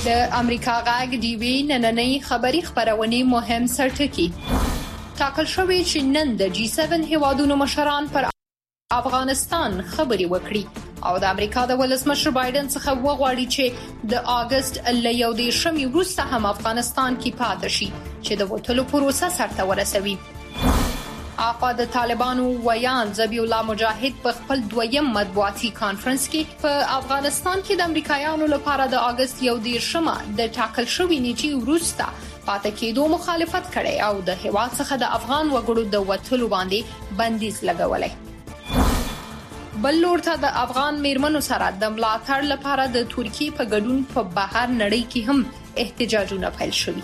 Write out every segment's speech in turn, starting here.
د امریکا غاګ دی وی نننۍ خبري خبرونه مهم سرټکی ټاکل شوی چې نن د جی 7 هیوادونو مشران پر افغانستان خبري وکړي او د امریکا د ولسمشر بایدن څخه وغواړي چې د اگست ل 11 وروسته هم افغانستان کې پاتې شي چې د وټلو پروسه سرته ورسوي. اقوا د طالبانو ویان ذبیح الله مجاهد په خپل دویم مطبوعاتي کانفرنس کې په افغانستان کې د امریکایانو لپاره د اگست 11 د ټاکل شوی نیټې وروسته پاتې کېدو مخالفت کړي او د هیواد څخه د افغان وګړو د وټلو باندې بندیز لګولای. بل لور ته د افغان میرمنو سره د ملاتړ لپاره د ترکیې په ګډون په بهر نړۍ کې هم احتجاجونه پیل شوي.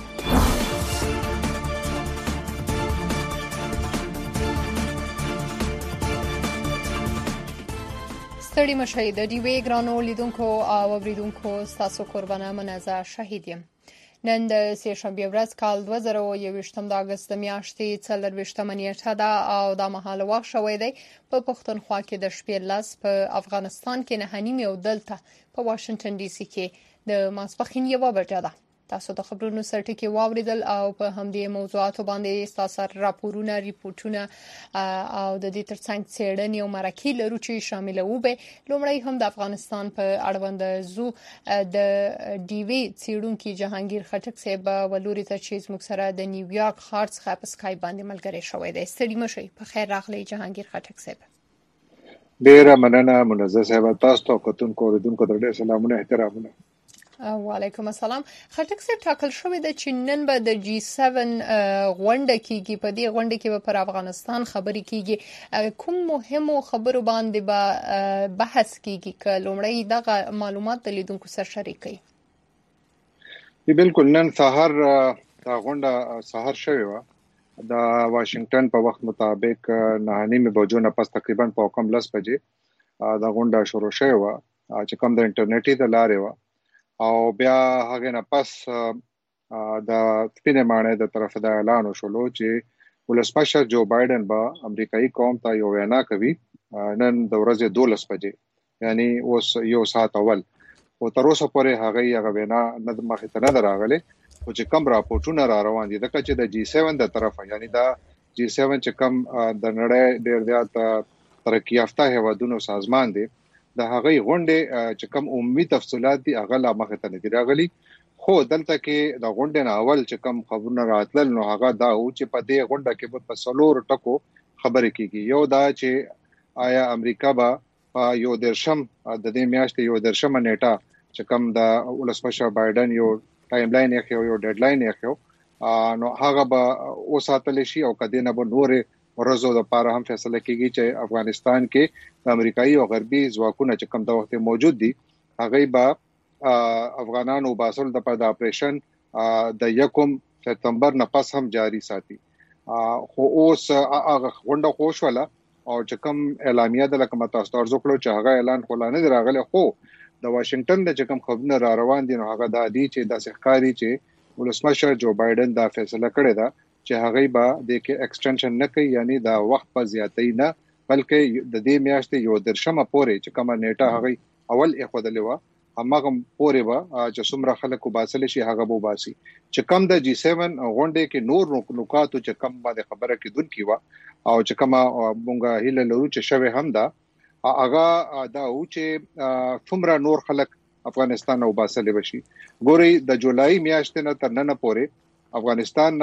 ستړي مشي د ډیوی ګرانو لیدونکو او اوریدونکو تاسو قربانه منزه شهید یم. نن د سهشنبه ورځ کال 2021 د اگست میاشتې 24 نیټه ده او د مهال وخت شوې دی په پښتونخوا کې د شپې لاس په افغانستان کې نه نیم یو دلته په واشنگټن ډي سي کې د ماسپخین یو بجه ده. تاسو د خبرونو سرټکی واوریدل او په همدې موضوعاتو باندې تاسو راپورونه ریپورتونه او د دې ترڅنګ څېړنې او مرکې لرو چې شامل وي. لومړی هم د افغانستان په اړوند زو د ډیوی څېړونکو جهانگیر خټک صاحب ولوري ته چې موږ سره د نیویارک ښار څخه په اسکایپ باندې ملګری شوی دی. ستړي مشي په خیر راغلی جهانگیر خټک صاحب. ډیره مننه منزه صاحب. تاسو ته کوتونکو اوریدونکو ته ډیر سلامونه احترامونه. وعلیکم السلام. خټک صاحب ټاکل شوی د چینن به د جی 7 غونډه کیږي. په دې غونډه کې به پر افغانستان خبري کیږي. کوم مهمو خبرو باندې به بحث کیږي که لومړی دغه معلومات د لیدونکو سره شریک کړي؟ بالکل نن سحر دا غونډه سحر شوی و د واشنگټن په وخت مطابق 9:30 بجو نه پس تقریبا په کم 10 بجې دا غونډه شروع شوی و چې کوم د انټرنیټي د لارې و او بیا هغه نه پس د سپینې مانې د طرف د اعلان وشولو چې ولسمشر جو بایدن به امریکایي قوم ته یو وینا کوي نن د ورځې 12 بجې یعنی اوس یو ساعت اول او تر اوسه پورې هغه وینا نه مخې ته نه راغله او چې کوم راپورټونه را روان دي دغه چې د جی 7 د طرفه یعنی دا جی 7 چې کوم د نړۍ ډېر زیات ترقی یافته هیوادونو سازمان دی د هغه غونډه چې کوم عمومي تفصيلات دي هغه لا مخه ته نه راغلي خو دلته کې د غونډې نه اول چې کوم خبرونه راتلل نو هغه دا او چې په دې غونډه کې په سلور ټکو خبرې کیږي. یو دا چې آیا امریکا به یو درشم د دې میاشتې یو درشم نیټه چې کوم د ولسمشر بایدن یو ټایم لاین یې یو ډیډ لاین یې نو هغه به اوساتل شي او کدی نه به نورې ورځو د پاره هم فیصله کیږي چې افغانستان کې د امریکایي او غربي ځواکونو چې کوم د وخت موجود دي هغه به افغانانو باسل د پر د اپریشن د 1 سپتمبر نه پس هم جاری ساتي. خو اوس هغه غونډه خوشواله او چې کوم اعلامیه د لکه تاسو ارزو کړو چې هغه اعلان خلانه راغله خو د واشنگټن د چې کوم خبرونه را روان دي نو هغه د دې چې د ښکاری چې ولسمشر جو بایدن دا فیصله کړې ده چې هغه به د کې ایکسټنشن نه کوي یعنی دا وخت په زیاتې نه بلکې د دې میاشتې یو درشمه پورې چې کومه نیټه هغه اول اخودلې و همغه پورې به چې څومره خلکو باسل شي هغه بو باسي چې کم د جی 7 غونډې کې نور نکاتو چې کم باندې خبره کیدون کی و او چې کومه مونږه هله لرو چې شوه هم دا هغه دا او چې څومره نور خلک افغانستان او باسل بشي. ګوري د جولای میاشتې نه تر نن پورې افغانستان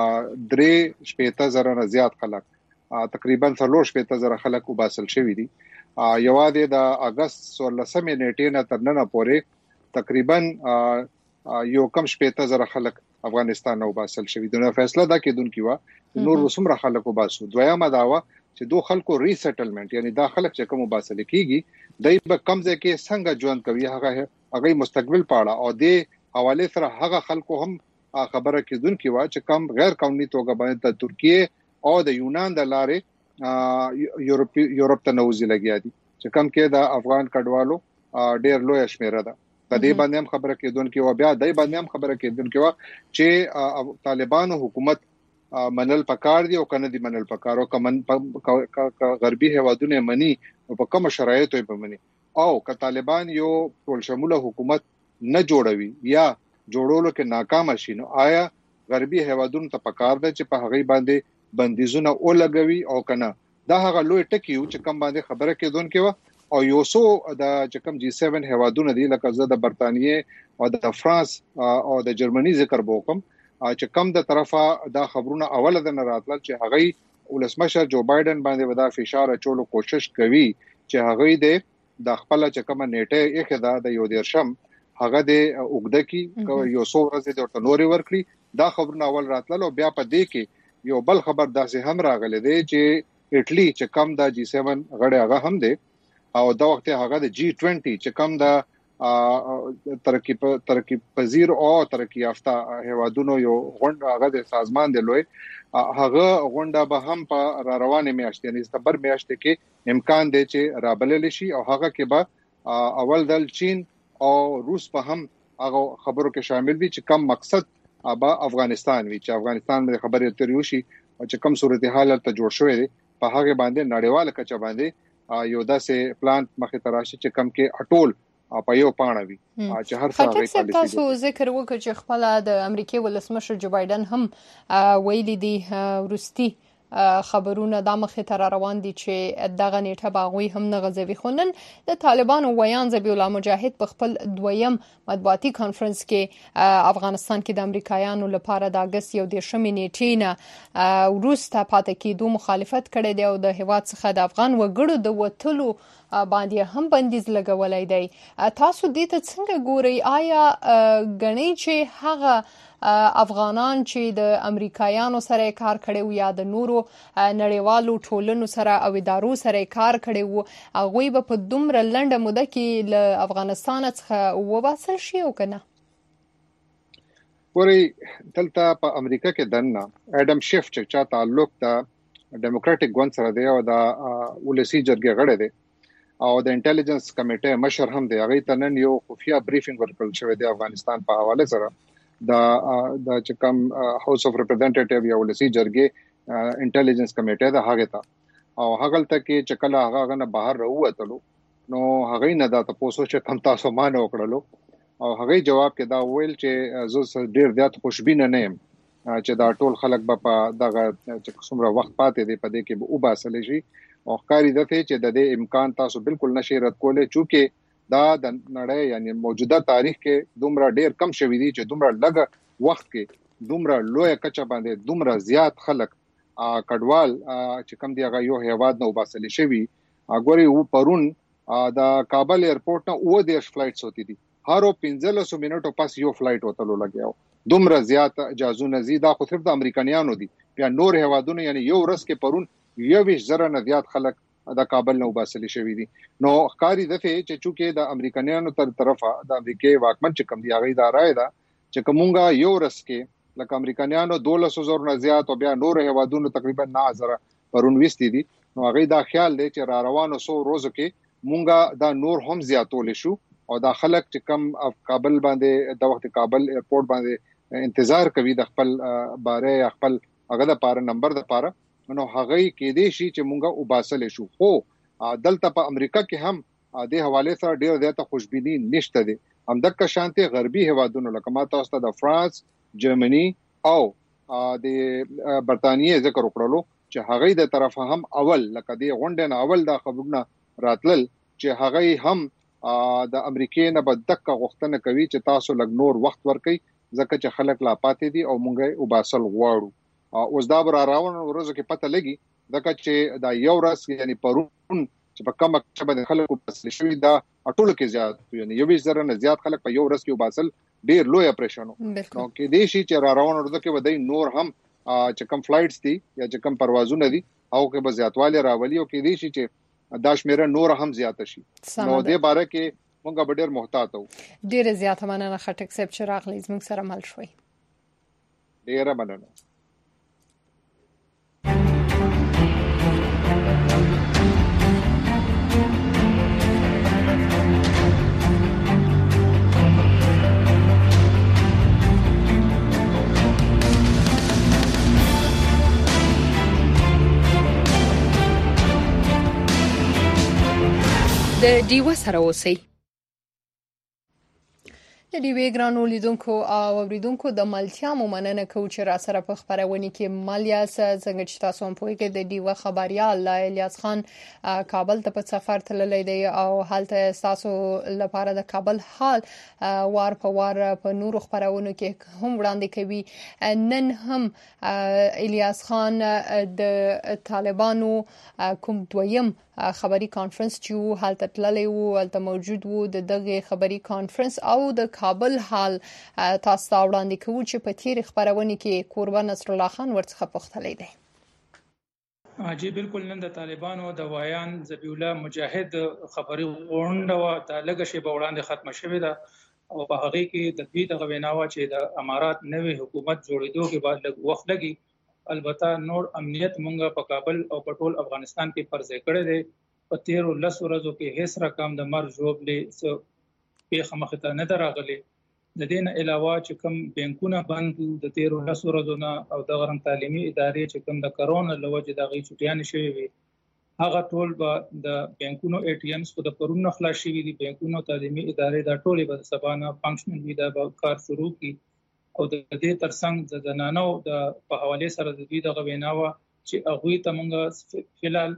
درې شپېته زره نه زیات خلک تقریبا 3 زره خلک وباسل شوی دي. یوازې د اگست 16 نیټې نه تر نن پورې تقریبا یو کم 80 زره خلک افغانستان او باسل شوی دي. نو فیصله دا کېدونکې و نور وسمره خلک وباسو. دویمه داوا چې دوه خلکو ریسټلمنت یعنی دا خلک چې کوم باسل کیږي دای په کم ځای کې څنګه ژوند کوي هغه مستقبل پاړه او د حواله سره هغه خلکو هم خبره کېدونکې و چې کم غیر قانوني توګه باندې د ترکیه او د یونان د لارې یورپ ته نوځي لګیا دي چې کم کې د افغان کډوالو ډېر لوی شمیره ده. په دې باندې هم خبره کېدونکې و بیا دای باندې هم خبره کېدونکې و چې طالبانو حکومت منل پکار دي او کنه دي منل پکار او کمن غربي هوادونه مني او په کوم شرایطو په مني او که طالبان یو ټول شموله حکومت نه جوړوي یا جوړولو کې ناکام شي، نو آیا غربي هیوادونو ته پکار ده چې په هغه باندې بندیزونه ولګوي او کنه؟ دا هغه لوی ټکی چې کم باندې خبره کېدون کې او یو څو د چکم جی 7 هیوادونو دی لکه زه د برتانیې او د فرانس او د جرمني ذکر وکم چې کم د طرفه دا خبرونه اوله د راتلل چې هغه ولسمشر جو بایدن باندې ودا فشار اچولو کوشش کوي چې هغه د خپل چکم نیټه یې خدا د یو دیرشم هغه د اوګد کی یو څو ورځې د تنوري ورکړي دا خبرونه اول راتلل او بیا په دې کې یو بل خبر داسې هم راغلی دی چې اټلی چې کم د جی 7 غړي هغه هم دی او دا وخت هغه د جی 20 چې کم د ترقی پذیر او ترقی یافته هیوادونو یو غونډه هغه د سازمان دی لوی هغه غونډه به هم په روانه میاشت یعنی سپتمبر میاشت کې امکان دی چې رابلل شي او هغه کې به اول د چین او روس په هم هغه خبرو کې شامل دي چې کم مقصد ابا افغانستان وی چې افغانستان د خبرې اترې وشي او چې کم صورتحال ته جوړ شوی دی په هغه باندې نړیواله کچه باندې یو داسې پلان مخې ته راشي چې کم کې اټول په یو پاڼه وي چې هر څه غوښتل شي. تاسو ذکر وکړ چې خپل د امریکای ولسمشر جو بایدن هم ویلي دي روسي خبرونه د مخه تر روان دي چې دغه نیټه باغوي هم نه غزوي. خونن د طالبانو ویان ذبیح الله مجاهد په خپل دویم مطبوعاتي کانفرنس کې افغانستان کې د امریکایانو لپاره د اگست 11 نیټې نه وروسته پاتې کېدو مخالفت کړی دی او د هیواد څخه د افغان وګړو د وټلو باندې هم بندیز لګولای دی. تاسو دې ته څنګه ګورئ؟ آیا غنی چې هغه افغانان چې د امریکایانو سره کار کړي یا د نورو نړیوالو ټولنو سره او ادارو سره کار کړي وو هغه به په دومره لنډه موده کې له افغانستان څخه وباسل شي او کنه؟ وري دلته په امریکا کې دنه اډم شیف چې تعلق د ډیموکراټک ګوند سره دی او د ولسی جرګې غړی دی او د انټيليجنس کمیټه مشر هم دی. هغه تنن یو خفیا بریفینګ ورکړل شوی دی افغانستان په حواله سره د چکم هاوس اف ریپرزنټیټیو یا ولسی جرګې انټيليجنس کمیټه ده هغه ته او هغه ته کې چکلا هغه نه بهر راووتلو نو هغه نه دا تاسو چې کم تاسو مان وکړلو او هغه جواب کې دا ویل چې زه ډیر زیات خوشبینه نه یم چې دا ټول خلک په دغه څومره وخت پاتې دی په دې کې به وباسل شي او ښکاری ده چې د دې امکان تاسو بالکل نشئ رد کولای چونکه دا د نړۍ یعنی موجوده تاریخ کې دومره ډیر کم شوی دی چې دومره لږ وخت کې دومره لوی کچه باندې دومره زیات خلک کډوال چې کم دی هغه یو هیواد نه وباسل شوی. اګوري و پرون د کابل ایرپورټ نه 10 فلایټس ہوتی دي هر 15 منټو پس یو فلایټ وتلو لګیاو دومره زیات اجازهونه زیاده خو صرف د امریکایانو دي بیا نور هیوادونو یعنی یو ورځ کې پرون 20,000 نه زیات خلک د کابل نو باسل شوی دي. نو ښکاری دفه چې چونکه د امریکایانو تر طرفه د امریکای واکمن چې کم دی هغه ادارې ده چې کومه یو ورځ کې لکه امریکایانو 12,000 نه زیات او بیا نور هیوادونو تقریبا 9,000 پرون وستي دي. نو هغه دا خیال دی چې را روانو 100 ورځو کې مونږه دا نور هم زیاتول شو او دا خلک چې کم کابل باندې د وخت کابل ایرپورټ باندې انتظار کوي د خپل باره خپل هغه د پاره نمبر د پاره نو هغه کې دې شي چې مونږه وباسل شو. خو دلته په امریکا کې هم د حواله سره ډیر زیاته خوشبینی نشته دي. همدغه شانتي غربي هیوادونو لکه ما تاسو ته د فرانس، جرمني او د برتانیې ذکر وکړلو چې هغه د طرفه هم اول لکه د غونډه نه اول د خبرونه راتلل چې هغه هم د امریکای نه بدقه غوښتنه کوي چې تاسو لګ نور وخت ورکړي ځکه چې خلک لا پاتې دي او مونږه وباسل غواړو. اوس دا بر راون ورځو کې پته لګي دغه چې دا یو ورځ یعنی پرون چې په کومه چې باندې خلکو باسل شوی دا ټولو کې زیات یعنی 20,000 نه زیات خلک په یو ورځ کې وباسل ډیر لوی اپریشن نو کې دې شي چې را روان ورځو کې ودی نور هم چې کم فلایټس دي یا چې کم پروازونه دي او کې به زیاتواله راولي او کې دې شي چې دا شمیره نور هم زیات شي. نو دې باره کې مونږه ډیر محتاط وو. ډیر زیات مننه خټک صاحب چې راغلی زموږ سره مل شوي. ډیر مننه. د ډیوه سره اوسئ. د د ډیوې ګرانو لیدونکو او اوریدونکو د ملتیا مننه کوم چې را سره په خبرونه کې مالیاس څنګه چې تاسو هم پوهیږئ د ډیوه خبريال الیاس خان کابل ته په سفر تللی دی او هلته تاسو لپاره د کابل حال وار په وار په نورو خبرونو کې هم وړاندې کوي. نن هم الیاس خان د طالبانو کوم دویم خبري کانفرنس چې هلته تللی وو هلته موجود وو د دغه خبري کانفرنس او د کابل حال تاسو ته وړاندې کوو چې په تیر خبرونه کې قربان نصر الله خان ورڅخه پوښتلی دی. جی بالکل نن د طالبانو د وایان ذبیح الله مجاهد خبري غونډه و د لږ شی په وړاندې ختمه شوې ده او په هغه کې د دوی د غویناوه چې د امارات نوې حکومت جوړېدو کې بعد لږ وخت لګي. البته نور امنیت مونږه په کابل او په ټول افغانستان کې فرض کړی دی. په 13 ورځو کې هیڅ رقم د مرګ جوړلې په مخه ته نه دراغلي. د دې نه علاوه چې کوم بانکونه بند د 13 ورځو نه او د غرم تعلیمي ادارې چې کوم د کرونا لوجه د غي چټیان شوی وي هغه ټول به د بانکونو اي ټي امز په د پرونه خلاص شوی دي. بانکونو تعلیمي ادارې د ټولې به سبانه فنکشنل وي د کار شروع کی او د دې ترڅنګ د زنانو د په حواله سره د دوی د غویناوه چې هغه ته مونږ فلال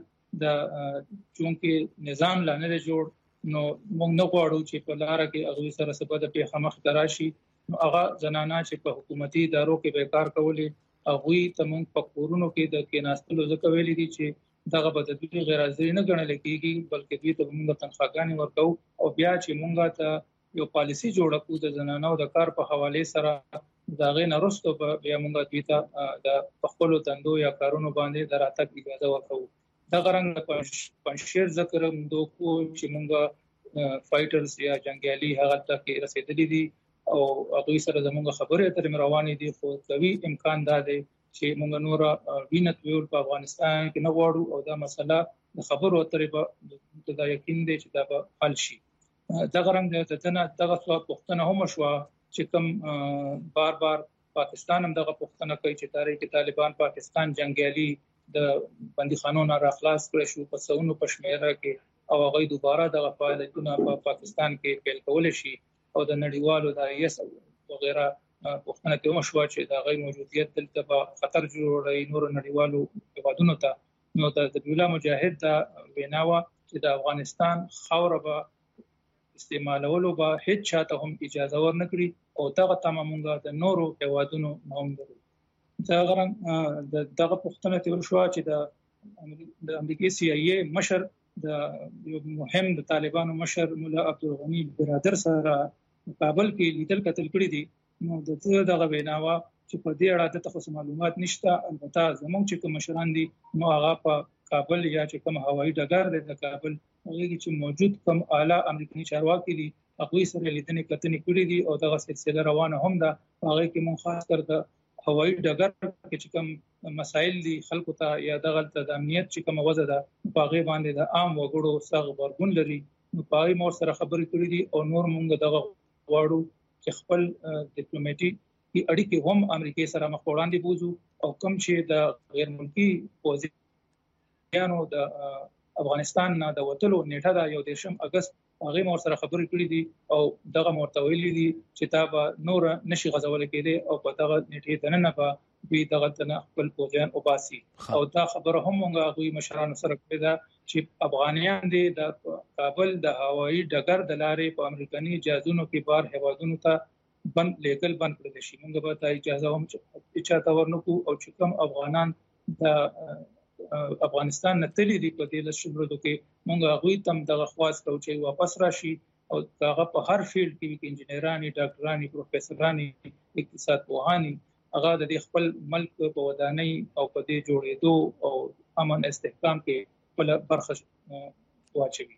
د چونکه نظام لانه جوړ نو مونږ نه غواړو چې په لار کې هغه سره سبا د پیخه مخ تراشي. نو هغه زنانه چې په حکومتي ادارو کې به کار کولې هغه ته مونږ په کورونو کې د کېناستلو ځکه ویلي دي چې دغه به د دوی غیر حاضر نه ګڼل کېږي بلکې دوی ته مونږ تنخواګانې ورکو او بیا چې مونږ ته یو پالیسی جوړه کړو د زنانو د کار په حواله سره داغه نرستو بیا مونږ دوی ته د خپل تندو یا کارونو باندې دراتک اجازه ورکو. دا غرنګ پنځیر ذکر مندو کو چې مونږ فایټرز یا جنگیالي هغه ته کې رسیدلې دي او هغه سره زموږ خبره ترې روانې دي خو کوي امکان دا دی چې مونږ نور وینت ویل په افغانستان کې نه غواړو او دا مسله د خبرو اترې په یقین دی چې دا به حل شي. دا غرنګ د تنه دغه څو پښتنه هم شو چې کوم بار پاکستان هم دغه پښتنه کوي چې تاریخ طالبان پاکستان جنگیالي د بندیخانونو را خلاص کړ شو په سونو پښمیره کې او هغه دوباره دغه فعالیتونه په پاکستان کې پیل کول شي او د نړیوالو د ایس وغیرہ پښتنه کې مشوا چې د غي موجودیت دلته په خطر جوړوي نور نړیوالو هیوادونو ته. نو د ذبیح الله مجاهد د ویناوه چې د افغانستان خاوره به استعمالولو به هیڅ چاته هم اجازه ورنکړي او دغه تمامونګه د نورو هیوادونو نوم لري. دا غرنګ دغه پښتنه تیر شو چې د امریکای سی ای ای مشر د یو مهم د طالبانو مشر مولا عبدالغنی برادر سره کابل کې لیدل کتل کړی دي. نو دغه ویناوه چې په دې اړه د تاسو معلومات نشته. البته زموږ چې کوم مشران دي نو هغه په کابل یا چې کوم هوایي ډګر دی د کابل هغه چې موجود کوم اعلی امریکایي چارواکي دي هغه سره لیدنې کتنې کړې دي او دغه سلسله روانه هم ده. هغه کې مون خاص کر د هوایي ډګر کې چې کوم مسایل دي خلکو ته یا دغه د امنیت چې کوم وضع ده په هغه باندې د عام وګړو سره خبرګون لري. نو په هغه مور سره خبرې کړې دي او نور مونږ دغه واړو چې خپل ډیپلوماټیک اړیکې هم امریکای سره مخ وړاندې بوزو او کوم چې د غیر ملکی پوزیشنونو د افغانستان نه د وټلو نیټه دا 1 اگست هغه مور سره خبرې کړې دي او دغه مرتویلې دي چې تا به نور نشي غزول کېده او په دغه نیټه دننه به وی دغه تنه خپل پوجان او باسي او دا خبره هم موږ غوي مشرانو سره کړی دا چې افغانیان دي د کابل د هوایي ډګر د لارې په امریکایي جهازونو کې بار هوادونو ته بند لیګل بند کړل شي. موږ به ته اجازه هم چې تا ورنکو او چې کوم افغانان د افغانستان نتلی دي په دې لشبرو کې موږ غوي تم دغه خواست او چې واپس راشي او هغه په هر فیلډ کې انجنیرانی ډاکټرانی پروفیسورانی اقتصاد پوهانی هغه د خپل ملک په ودانۍ او په دې جوړېدو او امن استحکام کې خپل برخه واچوي.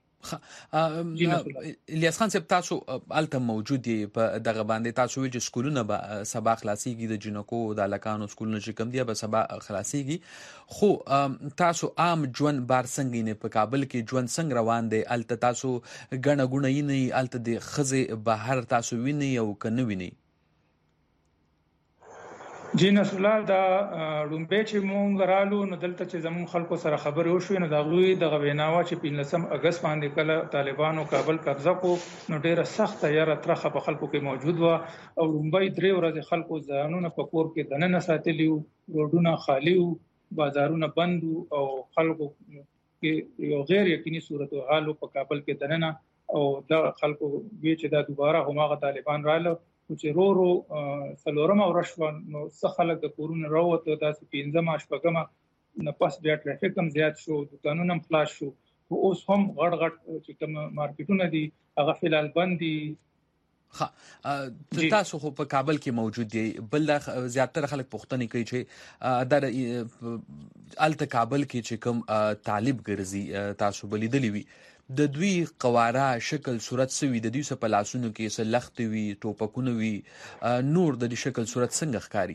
الیاس خان صاحب تاسو الته موجود دي په دغه باندې تاسو ویل چې سکولونه به سبا خلاصيږي د جنکو د لکانو سکولونه چې کوم دي به سبا خلاصيږي خو تاسو عام ژوند بار څنګه نه په کابل کې ژوند څنګه روان دي الته تاسو غنه غونه نه الته د خزه بهر تاسو ویني او کنه ویني جی نصر الله دا رومبه چې مونږ رالو نو دلته چې زمون خلکو سره خبرې وشوې نو دا غوي د غویناوه چې 15 اگست باندې کله طالبانو کابل قبضه کو نو ډیره سخت یاره ترخه په خلکو کې موجود و او رومبه 3 ورځې خلکو ځانونه په کور کې دننه ساتلی وو روډونه خالی وو بازارونه بند او خلکو کې یو غیر یقیني صورتحال په کابل کې دننه او د خلکو وی چې دا دوباره هماغه طالبان رااله چې رورو سلورمه ورشوه نو څه خلک د کورونو راوته داسې 15 شپږمه نه پس بیا ټرافیک هم زیات شو دکانونه هم خلاص شو او اوس هم غړ چې کوم مارکیټونه دي هغه فلال بند دي. تاسو خو په کابل کې موجود دی بل زیاتره خلک پوښتنه کوي چې در الته کابل کې چې کوم طالب ګرځي تاسو بلیدلی وي د دوی قواره شکل صورت سوي د دوی په لاسونو کې سلخت وي ټوپکونه وي نور د دې شکل صورت څنګه ښکاری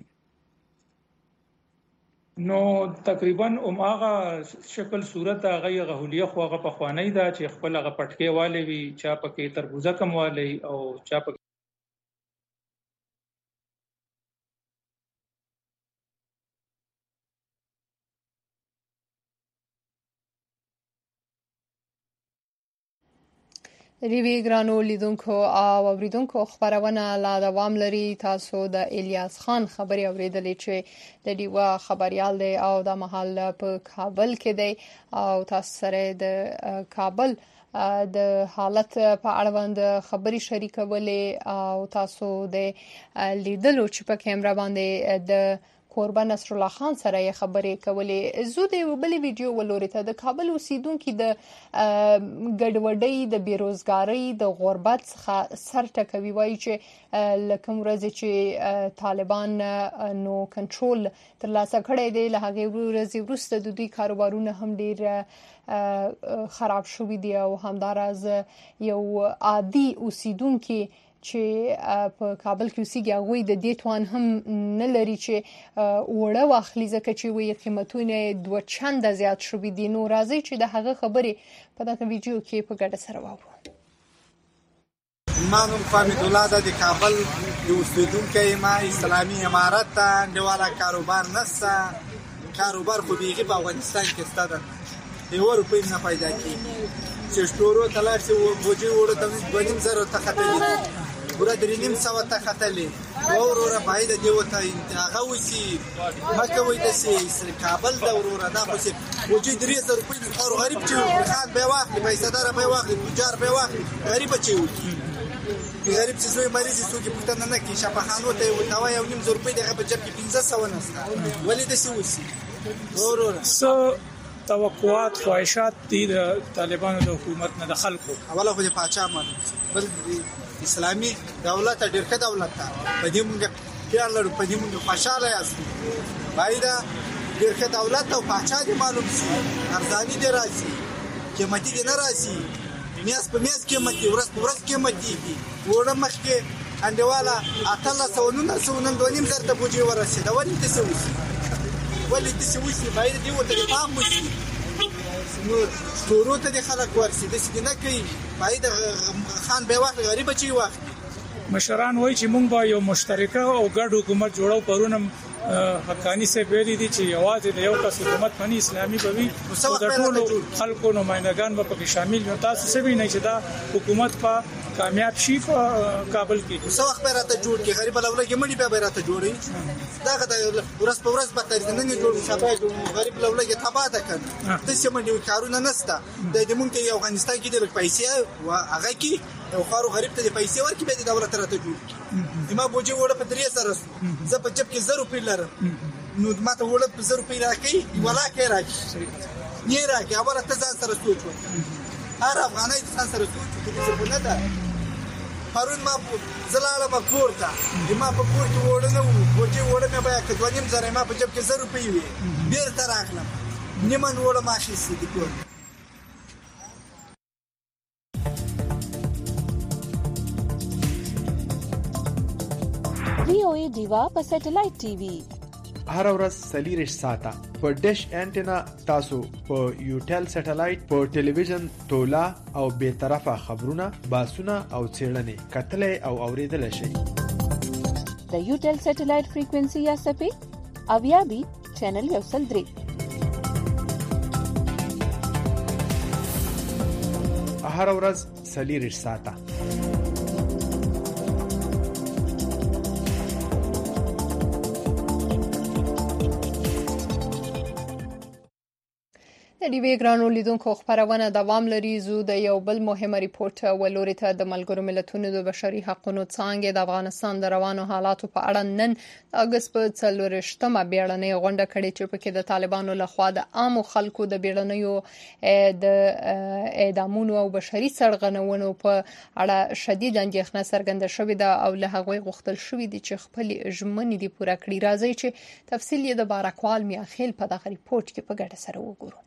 نو تقریبا هغه شکل صورت هغه غهولیه خو هغه په خوانی دا چې خپل هغه پټکي والي وي چا پکې تربوزه کم والي او چا پکې ریوی ګرانو لیدونکو او اوریدونکو خبرونه لا دوام لري تاسو د الیاس خان خبري اوریدلې چې د دیوا خبريال دی او د محل په کابل کې دی او تاسو سره د کابل د حالت په اړه باندې خبري شریکولې او تاسو د لیدلو چې په کیمرا باندې د قربان نصر الله خان سره خبرې کولې زو د بلې ویډیو ولورته د کابل اوسیدونکو د ګډوډۍ د بیروزګاری د غربت څخه سر ټکوي وایي چې لکه ورځ چې طالبان نو کنټرول ترلاسه کړی دی له هغه ورځې وروسته د دوی کاروبارونه هم ډیر خراب شوي دي او همدارز یو عادي اوسیدونکو چې په کابل کې اوسېږي هغه د دې توان هم نه لري چې وړه واخلي ځکه چې وی قیمتونه دوه چنده زیات شوي دي نو راځي چې د هغه خبرې په دغه ویډیو کې په ګډه سره واورو. ما نوم حمید الله د کابل یو اوسیدونکی ما اسلامي امارت ته انډیواله کاروبار نشته کاروبار خو بیخي په افغانستان کې شته یو روپۍ نه پیدا کېږي چې شتورو ته لاړ شي بوجي وړو ته 2,500 ته ختلي ګوره 3,500 ته ختلي وروره باید دی وته هغه وسی مکه وای د سي کابل د وروره دا خو چې بوجي 300 روپۍ خو غریب چې خان به واخلي پیسې دار به واخلي تجار به واخلي غریب چې وي غریب چې زوی مریض څوک پښتنه نه کی شپخانو ته وتاوي یو 900 روپۍ دغه په جب کې 1500 نسته ولې د سی وسی وروره توقعات خواهشات دي د طالبانو د حکومت نه د خلکو اوله خو د پاچا من بل اسلامي دولت ډیر ښه دولت ده په دې موږ خیال لرو په دې موږ خوشاله یاست باید ډیر ښه دولت او پاچا دې معلوم شي ارزاني دې راځي قیمتي دې نه راځي میاس په میاس قیمتي ورځ په ورځ قیمتي دي وړه مخکې انډیواله اتله سونونه 2,500 ته بوجي ورسېده ولې ته سوي ولې د سوي باید دی وته پام وشي نو شروع ته د خلک ورسي د سګنه کوي باید خان به وخت غریب چي وخت مشران وایي چې مونږ به یو مشترکه او ګډ حکومت جوړو پرونم حقانی سه بیری دي چې یوازې د یو کس حکومت باندې اسلامي بوي د ټولو خلکو نمائندگان به پکې شامل وي تاسو څه وینئ چې دا حکومت په کامیاب شي په کابل کې څو وخت راته جوړ کې غریب لوله کې مړي به راته جوړي دا غته ورځ په ورځ به تر نن جوړ شپه غریب لوله کې تبا ده کړ د سیمه کارونه نسته د دې مونږ کې افغانستان کې د پیسې او هغه کې یو خارو غریب ته پیسې ورکړي به د دولت راته جوړ ما بوجي وړه په 300 زه په جب کې 0 روپۍ لرم نو ماته وړه په 0 روپۍ راکې ولا کې راکې نه راکې اوبره ته ځان سره سوچ وکړه هر افغاني ځان سره سوچ وکړي څه نه ده پرون ما زلاله په کور ته ما په کور کې وړه نه وو بوجي وړه مې بیا کډوانیم زره ما په جب کې 0 روپۍ وي بیرته راغلم نیمن وړه ما شي سي د کور VOA دیوا په سټلایټ ټي وي هر ورځ 40 ساعته په ډیش انټینا تاسو په یوټل سټلایټ په ټلویزیون تولا او به طرفه خبرونه باسونه او چیرنې کتلې او اوریدل شي د یوټل سټلایټ فریکوئنسي یا سپې او یا بي چینل 103 هر ورځ 4 ساعته د ډیوی ګرانو لیدونکو خبرونه دوام لري. زو د یو بل مهمه ریپورت ولوري ته د ملګرو ملتونو د بشري حقوقو څانګې د افغانستان د روانو حالاتو په اړه نن اگست په 4مه بیړنۍ غونډه کړې چې په کې د طالبانو لخوا د عامو خلکو د بیړنیو د اعدامونو او بشري سرغړونو په اړه شدید اندېښنه څرګنده شوې ده او له هغوی غوښتل شوې دي چې خپل ژمنې دي پوره کړي. راځي چې تفصیل یې د بارکوال میاخیل په دغه ریپورت کې په ګډه سره وګورو.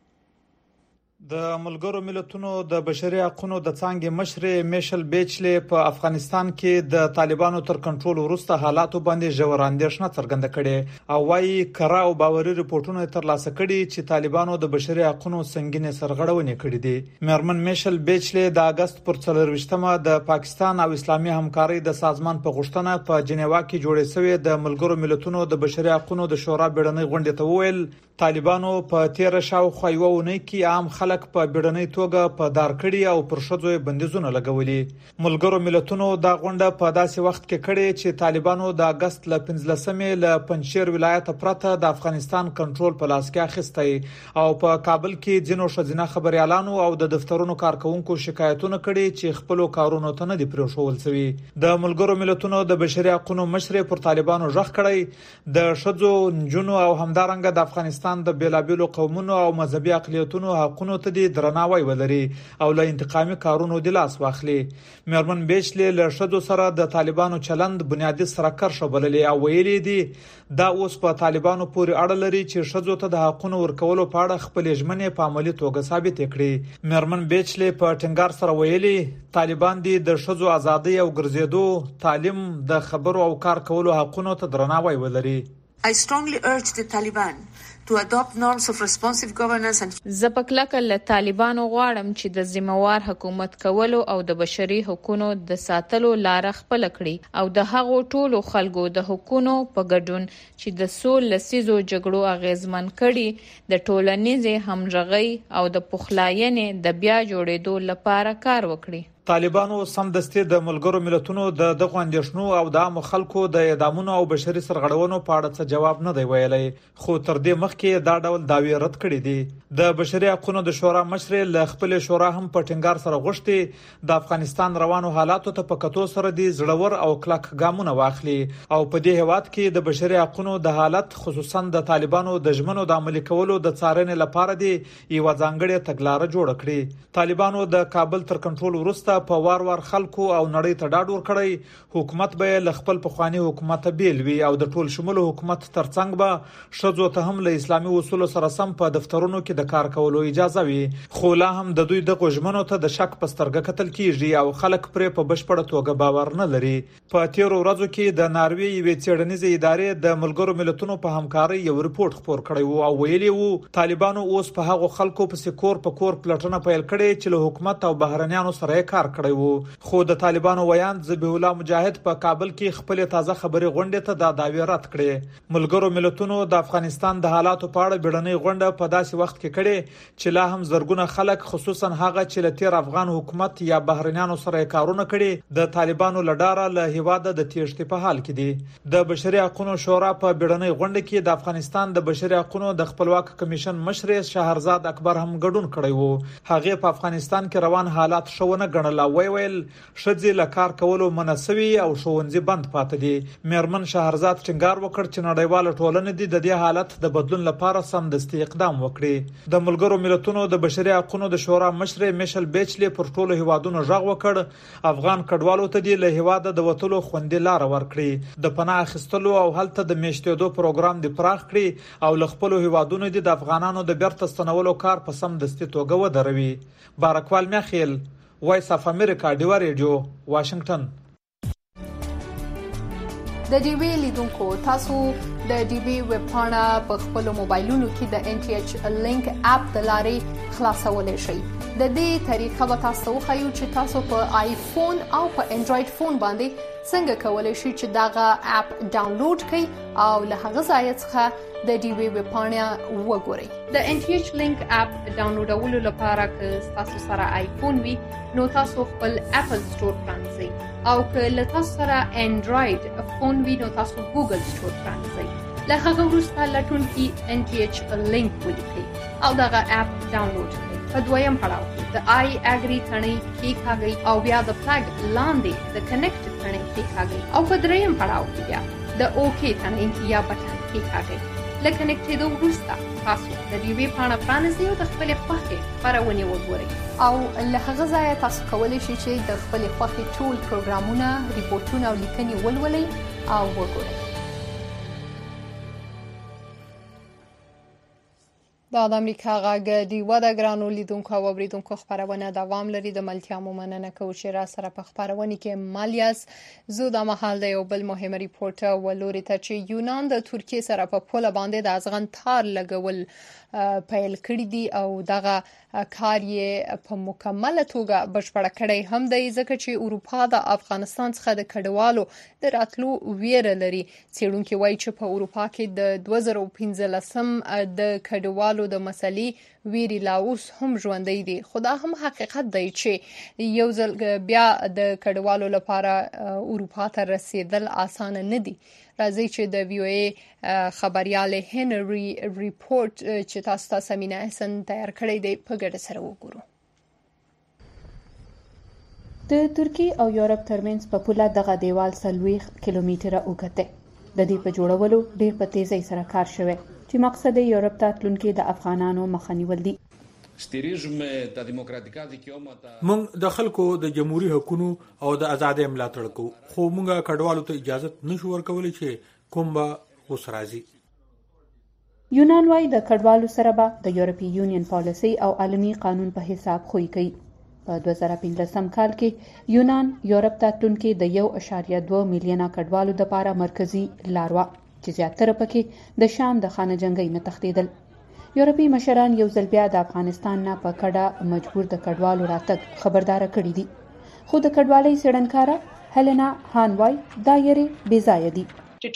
د ملګرو ملتونو د بشري حقوقو د څانګې مشر میشل بیچلی په افغانستان کې د طالبانو تر کنټرول وروسته حالاتو باندې ژور اندېښنه څرګنده کړې او وايي کره او باوري رپورټونه ترلاسه کړي چې طالبانو د بشري حقوقو سنگینې سرغړونې کړې دي. میرمن میشل بیچلی د اگست پر 24مه د پاکستان او اسلامي همکارۍ د سازمان په غوښتنه په جنیوا کې جوړې شوې د ملګرو ملتونو د بشري حقوقو د شورا بیړنۍ غونډې ته وویل طالبانو په 13 شاوخوا یو ونې کې عام خلک په بیړنۍ توګه په دار کړي او پر شذو بندیزونه لګولي. ملګرو ملتونو دا غونډه په داسې وخت کې کړې چې طالبانو د اگست ل 15مې ل پنځیر ولایت پرته د افغانستان کنټرول په لاس کې اخیستی او په کابل کې ځینو شذینه خبريالانو او د دفترونو کارکونکو شکایتونه کړي چې خپل کارونو ته نه دی پرېښول شوی. د ملګرو ملتونو د بشري حقوقو مشر پر طالبانو ژغ کړی د شذو جنو او همدارنګه د افغانستان د بیلابیلو قومونو او مذهبي اقلیتونو حقوقو ته درناوی ولري او له انتقامي کارونو د لاس واخلي. میرمن بیچلی له شذو سره د طالبانو چلند بنیادی سره کرښه بللې او ویلي دي دا اوس په طالبانو پورې اړه لري چې شذو ته د حقوقو ورکولو په اړه خپل ژمنې په عملي توګه ثابت کړي. میرمن بیچلی په ټینګار سره ویلي طالبان دي د شذو ازادي او ګرځېدو تعلیم د خبرو او کار کولو حقوقو ته درناوی ولري. I strongly urge the Taliban to adopt norms of responsive governance and زپکلک له طالبانو غواړم چې د ذمہوار حکومت کولو او د بشري حقوقو د ساتلو لار خپل کړي او د هغو ټولو خلکو د حقوقو په ګډون چې د سول لسیزو جګړو اغیزمن کړي د ټولنیزې همغږي او د پخلاینې د بیا جوړېدو لپاره کار وکړي. طالبانو سمدستي د ملګرو ملتونو د دغه اندېښنو او د عام خلکو د اعدامونو او بشري سرغړونو په اړه څه جواب نه دی ویلي خو تر دې مخکې دا ډول داوی رد کړي دي. د بشري حقوقو د شورا مشر له خپل شورا هم په ټینګار سره غوښتي د افغانستان روانو حالاتو ته په کتو سره دي زړور او کلک ګامونه واخلي او په دې هواد کې د بشري حقوقو د حالت خصوصا د طالبانو د ژمنو د عملي کولو د څارنې لپاره دي یو ځانګړي تګلارې جوړ کړي. طالبانو د کابل تر کنټرول وروسته په وار خلکو او نړۍ ته ډاډ ورکړی حکومت به ل خپل پخوانی حکومت بیل وی او د ټول شموله حکومت ترڅنګ به شذو ته هم له اسلامي اصول سره سم په دفترونو کې د کار کولو اجازه وي. خو لا هم د دوی د غوښمنو ته د شک پسترګه کتل کیږي او خلک پرې په بشپړه توګه باور نه لري. په 13 ورځو کې د ناروې یوې څېړنیزې ادارې د ملګرو ملتونو په همکارۍ یو ریپورت خپور کړی وو او ویلي وو طالبانو اوس په هغو خلکو په سکور په کور پلټنه پیل کړې چې له حکومت او بهرنیانو سره کار کړی وو. خو د طالبانو ویان ذبیح الله مجاهد په کابل کې خپل تازه خبري غونډه ته د داوی رد کړې. ملګرو ملتونو د افغانستان د حالاتو په اړه بیړنۍ غونډه په داسې وخت کې کړې چې لا هم زرګونه خلک خصوصا هغه چې له تیر افغان حکومت یا بهرنیانو سره کارونه کړي د طالبانو لډاره له هیواده د تیښتې په حال کې دي. د بشري حقوقو شورا په بیړنۍ غونډه کې د افغانستان د بشري حقوقو د خپلواک کمیشن مشر شهرزاد اکبر هم ګډون کړی وو. هغه په افغانستان کې روان حالات شونه غنل او ویل شذې له کار کولو منسوي او ښوونځي بند پاتې دي. میرمن شهرزاد ټینګار وکړ چې نړیواله ټولنه د دې حالت د بدلون لپاره سمدستي اقدام وکړي. د ملګرو ملتونو د بشري حقوقو د شورا مشر میشل بیچلی پر ټولو هیوادونو ژغ وکړ افغان کډوالو ته د هیواده د وټولو خوندې لار ورکړي د پناه اخیستلو او هلته د میشتېدو پروګرام د پراخ کړي او ل خپل هیوادونو د افغانانو د بیرته ستنولو کار په سمدستي توګه ودروي. بارکوال میاخیل وایس اف امریکا ډیوا ریډیو واشنگټن. د ډي وی لیدونکو تاسو د ډي وی ویب پاڼه په خپل موبایلونو کې د ان ټي ایچ لینک اپ د لارې خلاصولای شئ. د دې طریقه به تاسو وښیو چې تاسو په آیفون او په انډراید فون باندې څنګه کولای شئ چې دغه اپ ډاونلوډ کړئ او له هغه ځای څخه د ډي وی ویب پاڼه وګورئ. د ان ټي ایچ لینک اپ ډاونلوډولو لپاره که تاسو سره آیفون وي نو تاسو خپل اپل سٹور پرانځئ او که له تاسو سره انډراید فون وي نو تاسو ګوګل سٹور پرانځئ. له هغه وروسته لټون کې ان ټي ایچ لینک ولیکئ او دغه اپ ډاونلوډ کړئ. په دویم پړاو کې د آی اګری تڼۍ کېکاږئ او بیا د فلګ لاندې د کنیکټ تڼۍ کېکاږئ او په دریم پړاو کې بیا د اوکې تڼۍ یا بټن کېکاږئ. له کنیکټېدو وروسته تاسو د ډي وی پاڼه پرانیزئ او د خپلې خوښې خپرونې وګورئ او له هغه ځایه تاسو کولی شئ چې د خپلې خوښې ټول پروګرامونه، ریپورټونه او لیکنې ولولئ او وګورئ. دا د امریکا غږ دی و د ګرانو لیدونکو او اوریدونکو خبرونه دوام لري. د ملتیا مننه کوم چې را سره په خبرونه کې مالیاس زو د محل د یو بل مهمه ریپورت ولوري ته چې یونان د ترکیه سره په پوله باندې د ازغن تار لګول پیل کړی دی او دغه کار یې په مکمله توګه بشپړ کړی هم دی ځکه چې اروپا د افغانستان څخه د کډوالو د راتلو ویره لري. څېړونکي وایي چې په اروپا کې د 2015 د کډوالو د مسلې ویری لا اوس هم ژوندۍ دي. خو دا هم حقیقت دی چې یو ځل بیا د کډوالو لپاره اروپا ته رسیدل اسانه نه دي. راځي چې د وی او ای خبريال هنري ریپورت چې تاسو ته سمینه احسن تیار کړی دی په ګډه سره وګورو. د ترکیه او یورپ ترمنځ په پوله دغه دیوال 40 کیلومتره اوږد دی. د دې په جوړولو ډېر په تیزۍ سره کار شوی چې مقصد یې یورپ ته تلونکي د افغانانو مخه نیول دي. مونږ د خلکو د جمهوریت حقوقو او د ازادۍ ملاتړ کوو خو مونږه کډوالو ته اجازه نشو ورکولای چې کوم به وسرازي. یونان وايي د کډوالو سره به د یورپی یونین پالیسي او عالمي قانون په حساب خوې کوي. په 2015 کال کې یونان یورپ ته تلونکي د 1.2 میلیونه کډوالو لپاره مرکزی لاروا چې زیاتره پکې د شام د خانه جنگۍ نه تښتیدل. یورپی مشران یو ځل بیا د افغانستان نه په کډه مجبور د کډوالو راتګ خبردار کړی دي. خو د کډوالۍ څېړنکاره هلینا هان وايي دا یې بې ځایه دي.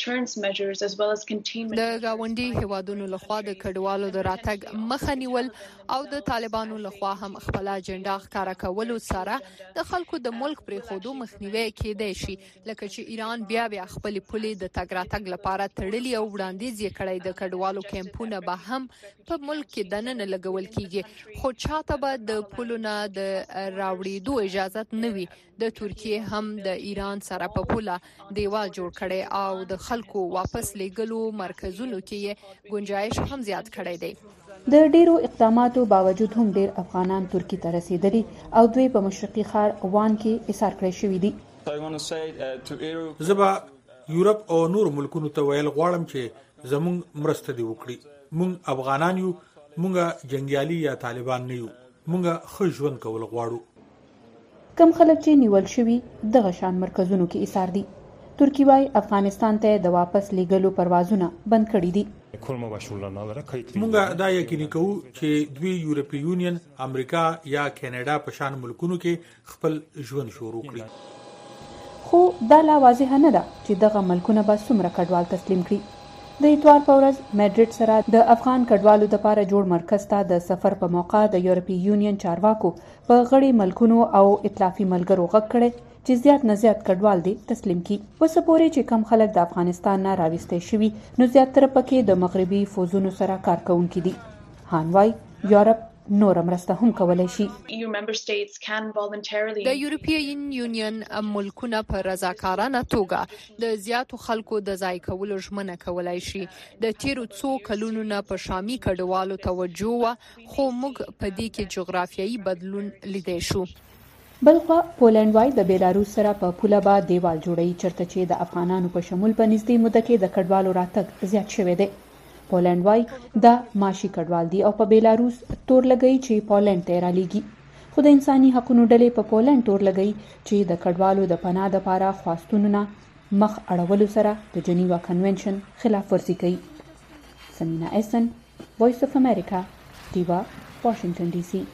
د گاونډي هیوادونو لخوا د کډوالو د راتګ مخه نیول او د طالبانو لخوا هم خپل اجنډا ښکارا کولو سره د خلکو د ملک پرې خودو مخنیوي کېدای شي. لکه چې ایران بیا خپل پولي د تګ راتګ لپاره تړلي او وړاندیز یې کړی د کډوالو کیمپونه به هم په ملک کې دننه لګول کیږي خو چاته به د پولونه د راوړېدو اجازه نه وي. د ترکیه هم د ایران سره په پوله دیوال جوړ کړي او د خلکو واپس لګلو مرکزونو کې گنجائش هم زیات کړی دی. د ډیرو اقداماتو باوجود هم ډیر افغانان ترکیه ته رسیدلي او دوی په مشرقي ښار وان کې ایثار کړی شوی دي. زبا یورپ او نور ملکونو ته ویل غواړم چې زموږ مرسته دی وکړي. مونږ افغانان یو، مونږه جنگیالي یا طالبان نه یو، مونږه ښه ژوند کول غواړو. کم خلک چې نیول شوي دغه شان مرکزونو کې ایثار دي. ترکیه وايي افغانستان ته د واپس لیږلو پروازونه بند کړي دي. مونږه دا یقیني کوو چې دوی یورپی یونین، امریکا یا کینیډا په شان ملکونو کې خپل ژوند شروع کړي. خو دا لا واضح نه ده چې دغه ملکونه به څومره کډوال تسلیم کړي. د اتوار په ورځ میډریډ سره د افغان کډوالو لپاره جوړ مرکز ته د سفر په موقع د یورپی یونین چارواکو په غړي ملکونو او ائتلافي ملګرو غږ کړی چې زیات نه زیات کډوال دي تسلیم کی. وسه پورې چې کم خلک د افغانستان نه راوستي شوي نو زیاتره پکې د مغربي فوزونو سره کار کوونکي دي. هانوای یورپ نور مرسته هم کولای شي. د یورپین یونین ملکونه په رضاکارانه توګه د زیاتو خلکو د ځای کولو ژمنه کولای شي. د تیرو څو کلونو نه په شامي کډوالو توجه وا خو موږ په دې کې جغرافیایي بدلون لیدای شو. بلخوا پولند وايي د بیلاروس سره په پوله با دیوال جوړي چرته چې د افغانانو په شمول په نږدې موده کې د کډوالو راتګ زیات شوی دی. پولند وايي دا ماشي کډوال دي او په بیلاروس تور لګي چې پولند ته رالیږي. خو د انساني حقوقو ډلې په پولند تور لګي چې د کډوالو د پناه لپاره خواستونه مخ اړولو سره د جنیوا کنونشن خلاف ورزي کوي. سمینا احسن، وایس اف امریکا، دیوا، واشنگټن ډي سي.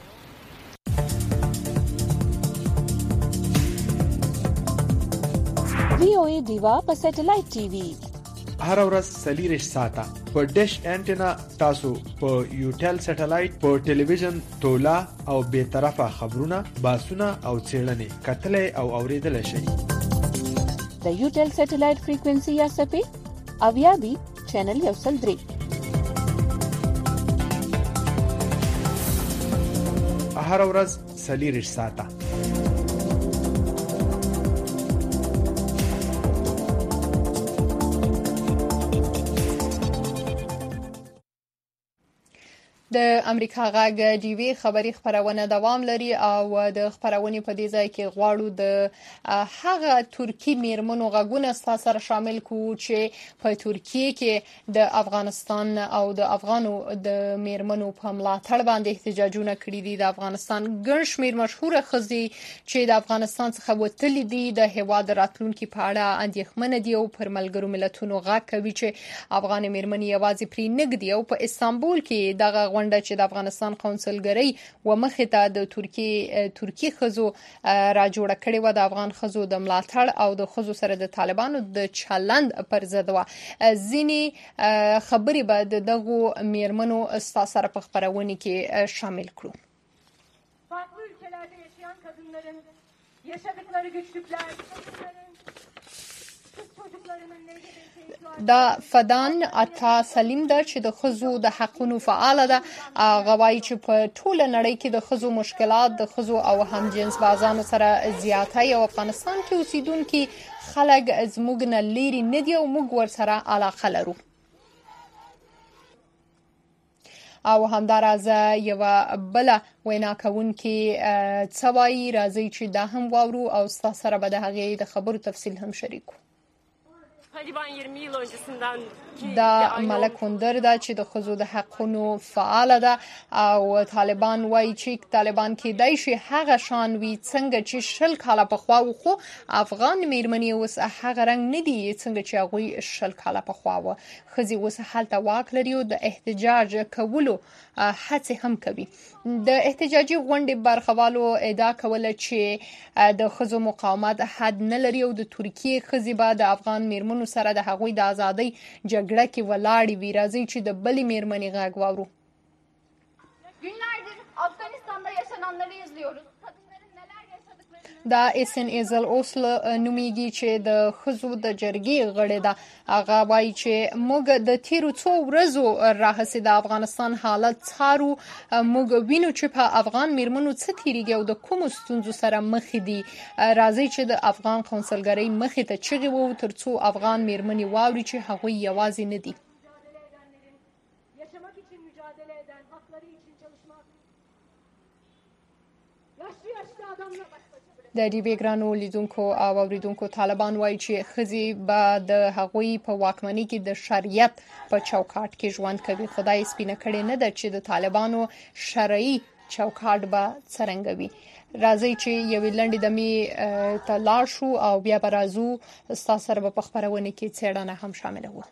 وی او ای دیوا په سټلایټ ټي وي هر ورځ 40 ساعته په ډیش انټینا تاسو په یوټل سټلایټ په ټلویزیون تولا او به طرفه خبرونه باسونه او څېړنې کتلې او اوریدل شي. د یوټل سټلایټ فریکوئنسي یا سپې اویا بي چینل 103 هر ورځ 40 ساعته. د امریکا غږ ډیوی خبری خبرونه دوام لري او د خبرونې په دې ځای کې غواړو د هغه ترکی میرمنو غږونه سره شامل کو چې په ترکیه کې د افغانستان او د افغانو د میرمنو په ملاتړ باندې احتجاجونه کړي دي. د افغانستان ګڼ شمېر مشهوره ښځې چې د افغانستان څخه وتلي دي د هیواد راتلونکي په اړه اندېښمنه دي او پر ملګرو ملتونو غږ کوي چې افغان میرمنې یوازې پرې نګدي او په استانبول کې دغه چې د افغانستان قونسلګرۍ و مخې ته د ترکی خزو را جوړه کړې و د افغان خزو د ملاتړ او د خزو سره د طالبانو د چلند پر ضد و. ځینې خبرې به دغه میرمنو سره په خبرونه کې شامل کړو. Farklı ülkelerde yaşayan kadınların yaşadıkları güçlükler, دا فدان عطا سلیم ده چې د خزو د حقونو فعال ده. غواړي چې په ټوله نړۍ کې د خزو مشکلات د خزو او همجنس بازانو سره زیاتای او افغانستان کې اوسیدونکو خلک زموږ نه لري نه دی او موږ ورسره علاقه لرو. او همدارازه یو بل وینا کوونکی څوای راځي چې دا هم واورو او تاسو سره به د هغې د خبرو تفصیل هم شریکو. دا ملک هندر ده چې د خزو د حقونو فعال ده او طالبان وایي چې طالبان کې دای شي هغه شان وی څنګه چې 20 کاله په خوا خو افغان میرمنې اوس هغه رنګ نه دي څنګه چې هغه 20 کاله په خوا و. خزي اوس حالت واک لري او د احتجاج کولو هڅه هم کوي. د احتجاجي غونډې برخوالو ادعا کوله چې د خزو مقاومت حد نه لري او د ترکیه خزي به د افغان میرمنو سره د هغوی د ازادۍ جګړه کې ولاړې وي. راځي چې د بلې میرمنې غږ واورو. Günlerdir Afganistan'da yaşananları izliyoruz. دا اسن ایزل اوسل نومیږي چې د خزو د جرګې غړې ده. هغه وایي چې موږ د تیرو څو ورځو راهسې د افغانستان حالت څارو. موږ وینو چې په افغان میرمنو څه تیریږي او د کوم ستونزو سره مخ دي. راځي چې د افغان قونسلګرۍ مخې ته چغې وو ترڅو افغان میرمنې واوري چې هغه یوازې نه دي. Yaşamak için mücadele eden, hakları için çalışmak. Yaşlı adamla د ډیوی ګرانو لیدونکو او اوریدونکو طالبان وایي چې خزي به د هغوی په واکمنۍ کې د شریعت په چوکاټ کې ژوند کوي. خدای سپینه کړي نه ده چې د طالبانو شرعي چوکاټ به څرنګه وي. راځي چې یو لنډی دمي تلاړ شو او بیا به راځو تاسو سره په خبرونه کې څېړنه هم شامل وو.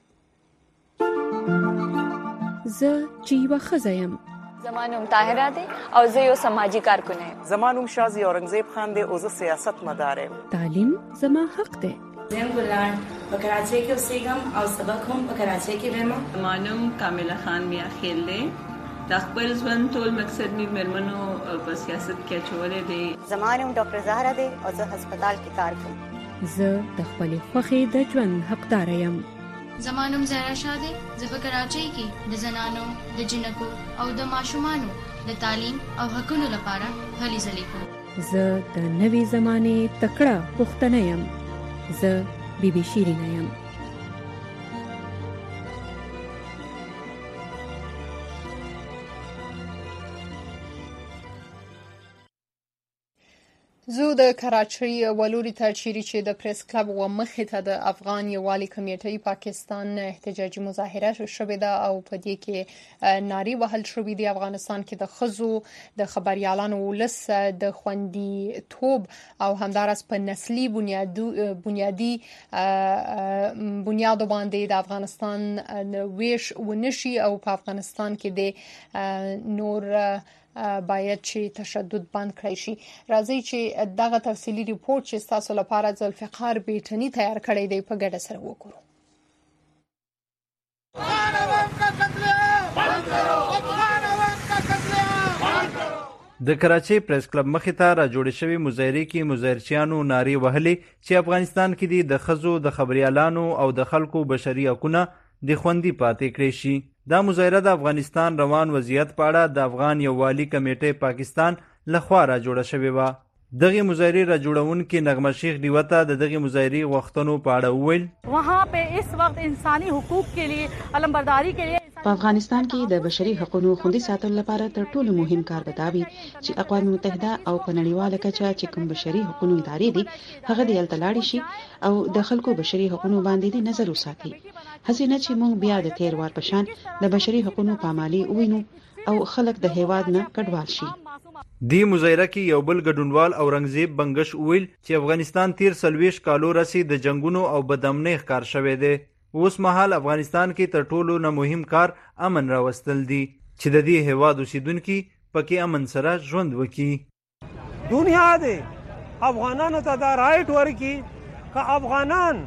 زه چې یو خزایم زمانوم طاهره دی او زه یو سماجی کارکون یم. زمانوم شازی اورنګزیب خان دی او زه سیاست مدار یم. تعلیم زما حق دی. زم ګلان په کراچۍ کې اوسېږم او سبق هم په کراچۍ کې وایم. زمانوم کامله خان میا خیل دی. د خپل ژوند ټول مقصد می مرمنو په سیاست کې چولې دی. زمانوم ډاکټر زهرا دی او زه هسپتال کې کار کوم. زه د خپل خوخي د ژوند حقدار یم. زمانوم زهرا شاه دی. زه په کراچۍ کې د زنانو د جنکو او د ماشومانو د تعلیم او حقوقو لپاره هلې ځلې کوم. زه د نوې زمانه تکړه پښتنه یم. زه بیبي شیرینه یم. زه د کراچۍ ولوري ته چیرې چې د پریس کلب و مخې ته د افغان یووالي کمیټې پاکستان احتجاجي مظاهره شوې ده او په دې کې نارې وهل شوې دي افغانستان کې د ښځو د خبريالانو ولس د خوندیتوب او همدارس په نسلي بنیادی بنیاد باندې د افغانستان ویش ونشي او په افغانستان کې د نور باید چې تشدد بند کړی شي. راځي چې دغه تفصیلی ریپورت چې تاسو لپاره ذوالفقار بیٹنی تیار کړی دی په ګډه سره وګورو. د کراچۍ پریس کلب مخې ته را جوړې شوې مظاهرې کې مظاهرچیانو نارې وهلې چې افغانستان کې دي د ښځو د خبريالانو او د خلکو بشري حقونه د خوندي پاتې کړی شي. دا مظاهره د افغانستان روان وضعیت په اړه د افغان یووالي کمیټې پاکستان لخوا را جوړه شوې وه. دغه مظاهرې را جوړونکي نغمه شیخ ډیوه ته د دغه مظاهرې غوښتنو په اړه وویل وहाँ पे इस वक्त इंसानी हुकूक के लिए علمبرداری के लिए په افغانستان کې د بشري حقوقو خوندي ساتلو لپاره تر ټولو مهم کار به دا وي چې اقوام متحده او په نړیواله کچه چې کوم بشري حقوقو ادارې دي هغه د التلاړي شي او د خلکو بشري حقوقو باندې د نظر وساتي. حسینه چې مونږ بیا د تیر وار پشان د بشري حقوقو پامالي وینو او خلک د هیواد نه کډوال شي. دی مظاهره کې یو بل ګډونوال او رنگزیب بنگش ویل چې افغانستان تیر 40 کالو رسي د جنگونو او بدامنۍ ښکار شوی دی. اوس مهال افغانستان کې تر ټولو نه مهم کار امن راوستل دي چې د دې هیواد اوسیدونکي پکې امن سره ژوند وکړي. دنیا دې افغانانو ته دا رائټ ورکړي که افغانان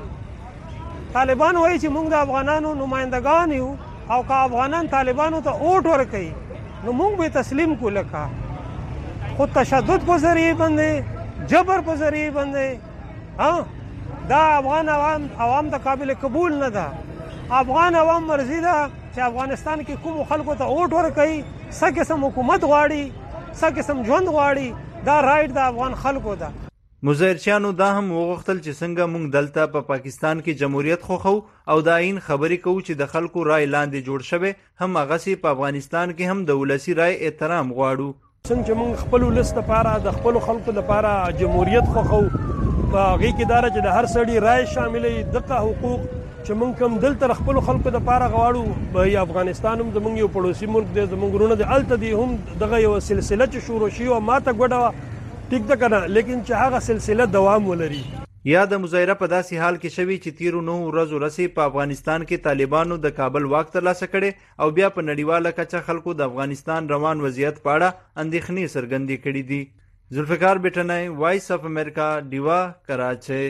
طالبان وایي چې موږ د افغانانو نمائندگان یو او که افغانان طالبانو ته اوټ ورکړي نو موږ به تسلیم کو لکه خو تشدد په ذریعه باندې جبر په ذریعه باندې دا افغان عوام ته قابل قبول نه ده. افغان عوام مرضی ده چې افغانستان کې کوم خلکو ته اوټ ورکړي څه قسم حکومت غواړي څه قسم ژوند غواړي دا رائټ د افغان خلکو ده. مظاهرچیانو دا هم وغوښتل چې څنګه موږ دلته په پاکستان کې جمهوریت خوښو او د آئین خبرې کوو چې د خلکو رای لاندې جوړ شوی هم هغسې په افغانستان کې هم د ولسي رای احترام غواړو. څنګه چې موږ خپل ولس لپاره د خپل خلکو لپاره جمهوریت خوښو په هغې کې دا چې د هر سړي رای شاملوي دغه حقوق چې موږ کوم دلته خپل خلکو لپاره غواړو. په افغانستان هم زموږ یو پړوسي ملک دی زموږ وروڼه دي هلته دي هم دغه یوه سلسله چې شروع شوي وه ماته ګوډه وه ټیک ده که نه لیکن چې هغه سلسله دوام ولري. یا د مظاهره په داسې حال کې شوي چې تیرو 9 ورځو رسې په افغانستان کې طالبانو د کابل واک ترلاسه کړي او بیا په نړیواله کچه خلکو د افغانستان روان وضعیت په اړه اندېښنې څرګندې کړي دي. ذوالفقار بیٹنی، وائس آف امریکا، ډیوا، کراچۍ.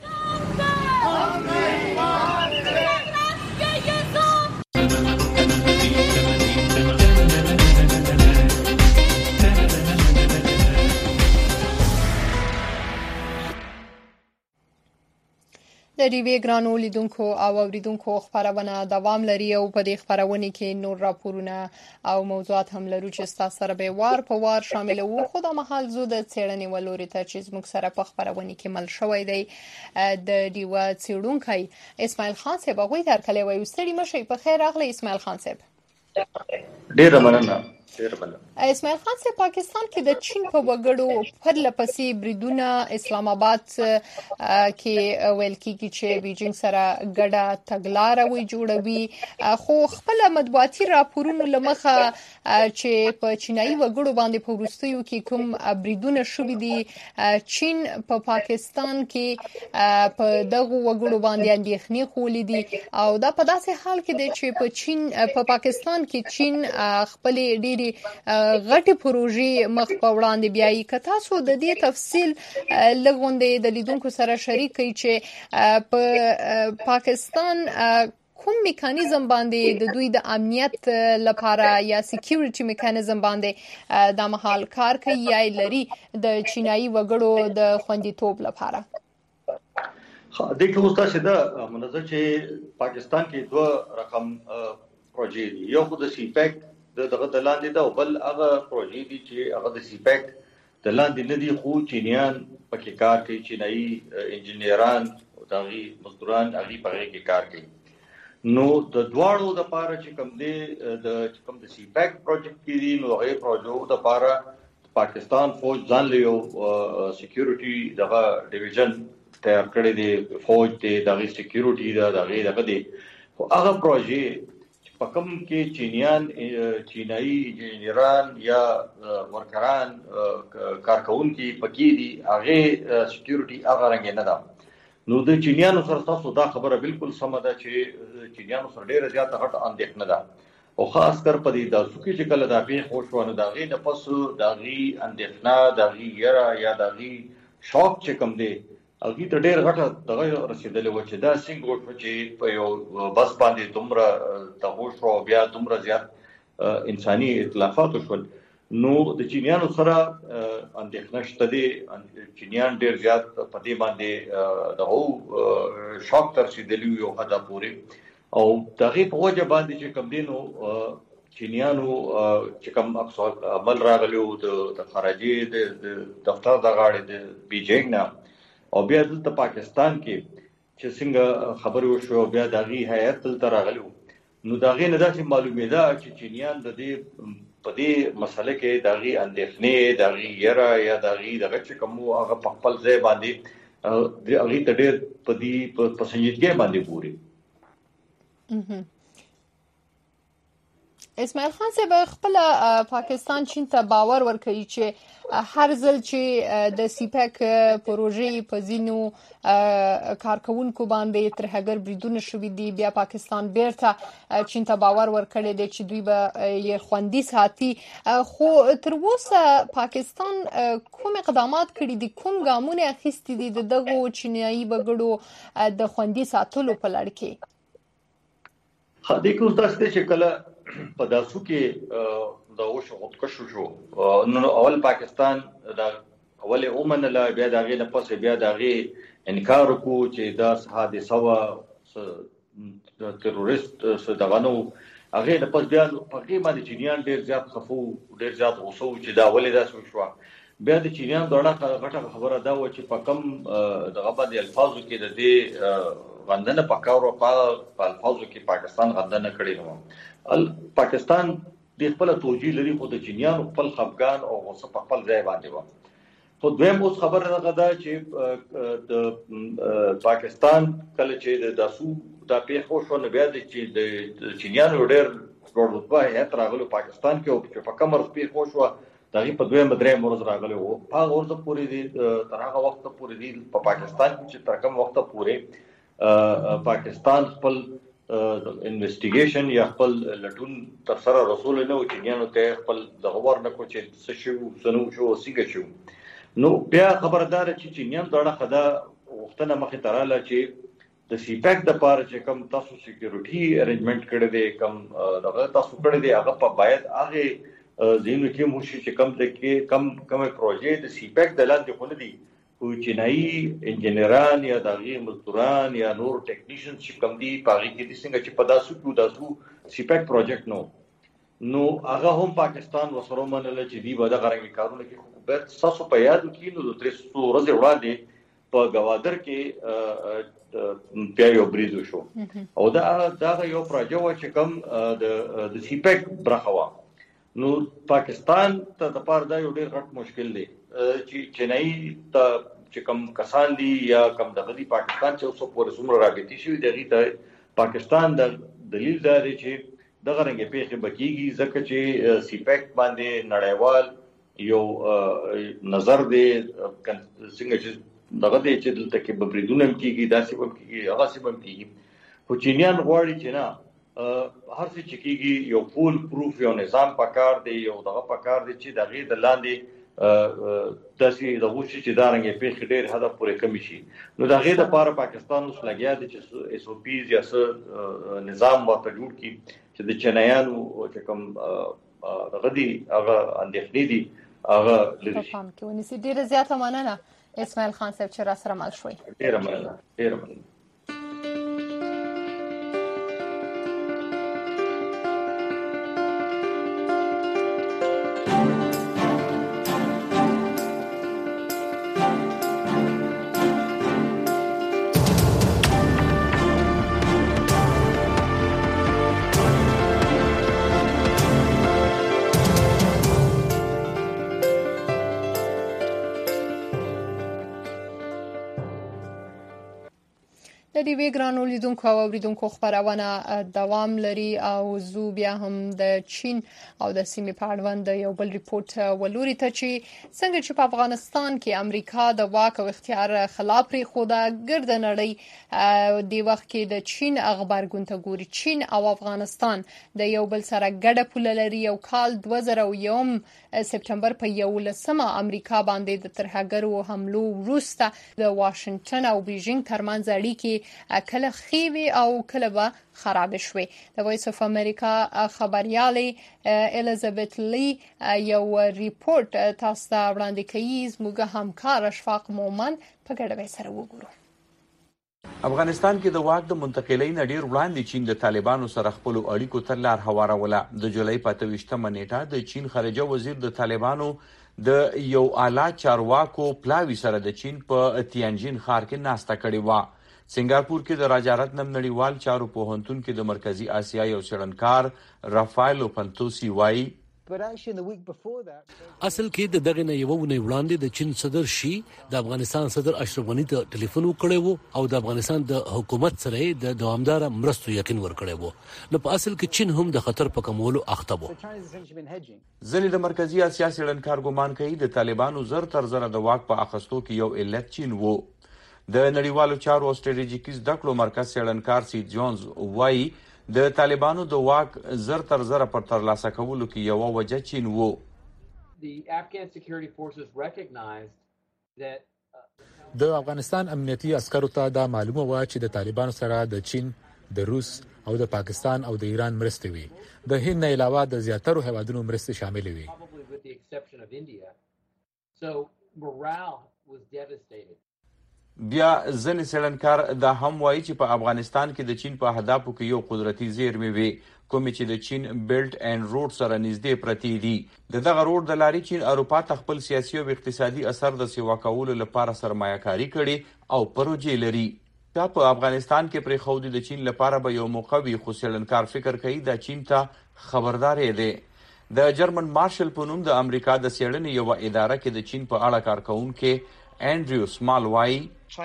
د ډیوې ګرانو لیدونکو او اوریدونکو خبرونه دوام لري او په دې خبرونه کې نور راپورونه او موضوعات هم لرو چې تاسو سره به وار په وار شامل وو. خو د محل زو د څېړنې ولوري ته چې موږ سره په خبرونه کې مل شوی دی د ډیوا څېړونکی اسماعیل خان صاحب هغه درکلې وایي. ستړي مشي په خیر راغلی اسماعیل خان صاحب. ډیر مننه. اسماعیل خان صاحب پاکستان کې د چین په وګړو پرله پسې بریدونه اسلام آباد کې ویل کېږي چې بیجینګ سره ګډه تګلاره وي جوړوي خو خپل مطبوعاتي راپورونو لمخه چې په چینایي وګړو باندې په وروستیو کې کوم بریدونه شوي دي چین په پاکستان کې په دغه وګړو باندې اندېښنې خولې دي او دا په داسې حال کې دی چې په چین په پاکستان کې چین خپل ډېری غټي پروژې مخ په وړاندې بیايي. که تاسو د دې تفصیل لغونډې د لیدونکو سره شریک کړئ چې په پاکستان کوم میکانیزم باندې د دوی د امنیت لپاره یا سکیورټي میکانیزم باندې د محل کار کوي یا لري د چینایي وګړو د خوندیتوب لپاره. د کوم څه ده منظر چې پاکستان کې دوه رقم پروژې دي. یو خو د سیپیک دغه د لاندې ده او بل هغه پروژې دي چې هغه د سیپیک د لاندې نه دي خو چینیان پکې کار کوي. چینایي انجینران او دغه مزدوران هغه په هغه کې کار کوي. نو د دواړو د لپاره چې کوم د سیپیک پروجیکټ کې دي نو هغه پروژو د لپاره پاکستان فوج ځان له یو سکیورټي دغه ډیویژن تیار کړی دی، فوج دی دغه سکیورټي دغه دی. خو هغه پروژې په کوم کې چینایي انجینران یا ورکران کارکونکي پکې دي، هغه سکیورټي هغه رنګ نه ده. نو د چینیانو سره تاسو دا خبره بالکل سم ده چې چینیانو سره ډیره زیاته غټه اندېښنه ده، او خاص کر په دې داسو کې چې کله دا پیښ وشو نو دا غي نه پس دا غي اندېښنه دا غي یرا یا دا غي شوق چې کوم دی هغه ته ډیر غټه دغه رسیدلې و چې دا څنګه وشو چې په یو بس باندې دومره تغوش او بیا دومره زیات انساني اطلافات وشول. نو د چینیانو سره اندېښنه شته دي، چینیان ډیر زیات په دې باندې دغه شوق تر رسیدلی یو حدا پورې، او دغه په وجه باندې چې کوم دینو چینیانو چې کوم عمل راغلیو د خارجي د دفتر د غاړې د بیجینګ نه، او بیا د پاکستان کې چې څنګه خبرو شو بیا دغه هیئت تل راغلیو. نو دغه نه داسې معلومه ده چې چینیان د دې په دې مسله کې دغه اندېښنې دغه یرا یا دغه چې کوم هغه په خپل ځای باندې هغه ته ډېر په دې په سنجیدګۍ باندې ګوري. اسماعیل خان صاحب خپل پاکستان چین ته باور ورکوي چې هر ځل چې د سیپک پروژې په ځینو کارکونکو باندې ترهګر بریدونه شوې دي، بیا پاکستان بیرته چین ته باور ورکړي دی چې دوی به یې خوندي ساتي. خو تر اوسه پاکستان کوم اقدامات کړي دي، کوم ګامونه اخیستي دي دغه چینایي بغړو د خوندي ساتلو په لړ کې؟ خدای کو تاسو چې کله په داسو کې دا وشو خودکشو شو، نو اول پاکستان دا اول اومنله، بیا دغه نه پس بیا دغه انکار کو چې دا حادثه وا تروریست دغنو هغه نه پس بیا په کې باندې چینیان ډیر زیات خفو ډیر زیات غوسو چې دا ولې دا شو. بیا د چینیان دغه غټه خبره دا و چې په کم دغه باندې الفاظو کې د دې غندنه پکاورو په الفاظو کې پاکستان غندنه کړې نو پاکستان د خپل توجیه لري، خو د چینیانو خپل خفګان او غوسه په خپل ځای باندې و. خو دویم اوس خبره ده چې د پاکستان کله چې د داسو دا پیښ وشو نو بیا د چینیانو ډېر ورته هیات راغلو پاکستان کې، او چې په کمر پیښ وشو دغه په دویم درې مرز راغلو او هغه ورته پورې دي تر هغه وخت پورې دي په پاکستان کې چې تر کوم وخت پورې پاکستان خپل انویسټیګیشن یا خپل لټون تر سره رسول نه و، چینیانو ته خپل دغه ورنه کو چې څه شو سنو شو څنګه شو. نو بیا خبردار چې چینیان دغه خدا وختونه مخې تراله چې د سیپیک د پاره چې کوم تاسو سکیورټي ارینجمنٹ کړی دی، کوم دغه تاسو کړی دی، هغه په باید هغه زینو کې مو شي چې کوم پروژې د سیپیک د لاندې خونه دي، خو چینایي انجینران یا دغه مزدوران یا نور ټیکنیشنز چې کوم دي پاره کې د څنګه چې په داسو سیپیک پروجیکټ نو هغه هم پاکستان وسره منل چې دی به د غرنګ کارونه کې خو به تاسو په یاد کې نو د 300 ورځې وړاندې په گوادر کې بیا یو برید وشو، او دا یو پروژه و چې کوم د سیپیک برخه و. نو پاکستان ته د پاره دا یو ډېر غټ مشکل دی چې چینایي ته چې کوم کسان دي یا کوم دغه دی پاکستان چې اوس پورې څومره رابطي شوی دغه ته پاکستان د دلیل دی چې دغه رنګ پیښه بکیږي ځکه چې سیپیک باندې نړیوال یو نظر دی څنګه چې دغه دی چې دلته کې ببریدونه کیږي داسې کیږي هغه څه کیږي. خو چینیان غواړي چې نه هر څه چې کیږي یو فول پروف یو نظام پکار دی، یو دغه پکار دی چې دغه د لاندې داسې دغه چې دا رنګ پیښه ډېر هدف پورې کمی شي. نو دغه د لپاره پاکستان اوس لګیا دی چې اس او پی یا نظام ورته جوړ کړي چې د چینایانو چې کوم دغه دی هغه اندېښنې دي هغه لري شي. ډېر زیاته مننه اسماعیل خان صاحب چې را سره مل شوي. ډېر مننه. د دې ویګرانو لیدونکو او اوریدونکو خبرونه دوام لري او زو بیا هم د چین او د سیمې په اړوند یو بل ریپورت ولوري ته چې څنګه چې په افغانستان کې امریکا د واک او اختیار خلاف لري خو د ګرد نړۍ د وخت کې د چین خبرګون ته ګوري. چین او افغانستان د یو بل سره ګډه پوله لري. یو کال 2001 سپتمبر په 11 امریکا باندې د ترهګرو حملو وروسته د واشنگټن او بیجینګ ترمنځ اړیکې کله خېوي او کله به خراب شوي. د وایس اف امریکا خبريالې الیزابت لی یو ریپورت تاسو ته وړاندې کوي. زموږ همکار اشفاق مومن په ګډه سره وګورو. افغانستان کې د واک د منتقلۍ نه ډیر وړاندې چین د طالبانو سره خپل اړیکو ته لار هواروله. د جولای په 28مه نیټه د چین خارجه وزیر د طالبانو د یو اعلی چارواکو پلاوی سره د چین په تیانجین ښار کې ناسته کړې و. سنگاپور کې د راجارتنم نړیوال چارو پوهنتون کې د مرکزی اسیا یو څېړنکار رافایلو پنتوسی وایي اصل کې د دغه نه یو ونه وړاندې د چین صدر شي د افغانستان صدر اشرف غنی ته ټلیفون وکړی وو او د افغانستان د حکومت سره د دوامدار مرستو یقین ورکړی وو. نو په اصل کې چین هم د خطر په کمولو اخته وو. ځینې د مرکزی اسیا څېړنکار ګمان کوي د طالبانو زر تر زره د واک په اخستو کې یو علت چین وو. د نړیوالو چارو او ستراتیژیکي زده کړو مرکز څېړنکار سی جونز وایي د طالبانو د واک زر تر زره پر ترلاسه کولو کې یو وجه چین وو. د افغانستان امنیتي عسکرو ته دا معلومه و چې د طالبانو سره د چین، د روس او د پاکستان او د ایران مرستې وي. د هند نه علاوه د زیاترو هیوادونو مرستې شامل وي. بیا ځینې څېړنکار دا هم وایي چې په افغانستان کې د چین په اهدافو کې یو قدرتي زیرمې وي کومې چې د چین بیلټ اینډ روډ سره نږدې پرتې دي. دغه روډ د لارې چین اروپا ته خپل سیاسي او اقتصادي اثر د سیوا کولو لپاره سرمایه‌کاري کړي او پروژې لري. دا په افغانستان کې پرې خو د چین لپاره به یو موقع وي خو څېړنکار فکر کوي دا چین ته خبرداري دی. د جرمن مارشل په نوم د امریکا د څېړنې یو اداره کې د چین په اړه کارکونکو انډریو سمال وایي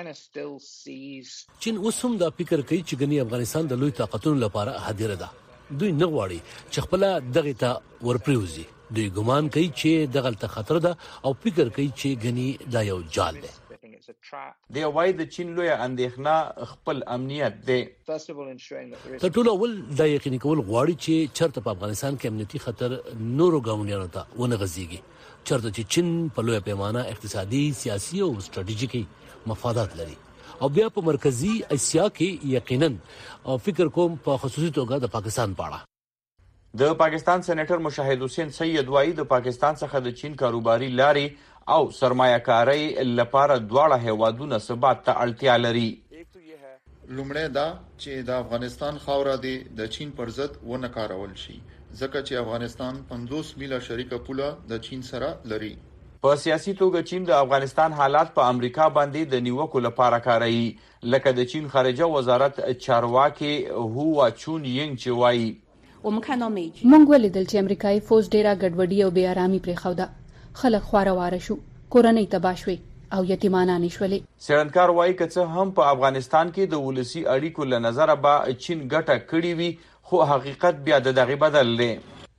چین اوس هم دا فکر کوي چې غني افغانستان د لوی طاقتونو لپاره هدیره ده. دوی نه غواړي چې خپل دغه ته ورپریوزي. دوی ګمان کوي چې دغه ته خطر ده او فکر کوي چې غني دا یو جال دی. دی وایي د چین لوی اندېښنه خپل امنیت دی. تر ټولو اول دا یقیني کول غواړي چې چرته په افغانستان کې امنیتي خطر نورو ګاونډیانو ته ونه غځيږي. چرته چې چین په لوی پیمانه اقتصادي، سیاسي او ستراتیژیکي مفادات لري. او بیا په مرکزی اسیا کې یقینا او فکر کوم په خصوصي توګه د پاکستان په اړه. د پاکستان سېنیټر مشاهد حسین سید وایي د پاکستان څخه د چین کاروباري لارې او سرمایه‌کاري لپاره دواړه هیوادونه ثبات ته اړتیا لري. لومړی دا چې د افغانستان خاوره د چین پر ضد ونه کارول شي ځکه چې افغانستان 50 میله شریکه پوله د چین سره لري. په سیاسي توګه چین د افغانستان حالات په امریکا باندې د نیوکو لپاره کاروي لکه د چین خارجه وزارت چارواکي هوا چون یینګ چې وایي موږ ولیدل چې امریکایي فوج ډیره ګډوډي او بې آرامي پرېښوده. خلک خواره شو، کورنۍ تباه شوې او یتیمانان شولې. څېړنکار وایي که څه هم په افغانستان کې د ولسي اړیکو له نظره به چین ګټه کړې وي خو حقیقت بیا د دغه بدل دی.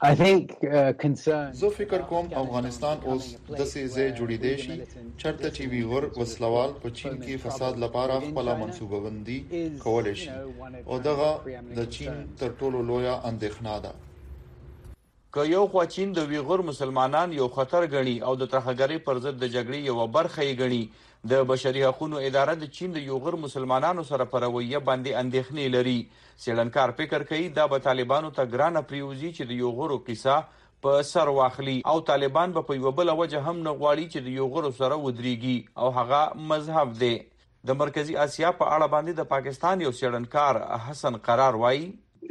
زه فکر کوم افغانستان اوس داسې ځای جوړېدی شي چېرته چې ویغور وسلوال په چین کې فساد لپاره خپله منصوبه بندي کولی شي او دغه د چین تر ټولو لویه اندېښنه ده. که یو خوا چین د ویغور مسلمانان یو خطر ګڼي او د ترهګرۍ پر ضد د جګړې یوه برخه یې ګڼي، د بشري حقوقو اداره د چین د ویغور مسلمانانو سره په رویه باندې اندېښنې لري. څېړنکار فکر کوي دا به طالبانو ته ګرانه پریوزي چې د یوغورو قصه په سر واخلي او طالبان به په یوه بله وجه هم نه غواړي چې د یوغورو سره ودرېږي او هغه مذهب دی. د مرکزی اسیا په اړه باندې د پاکستان یو څېړنکار حسن قرار وایي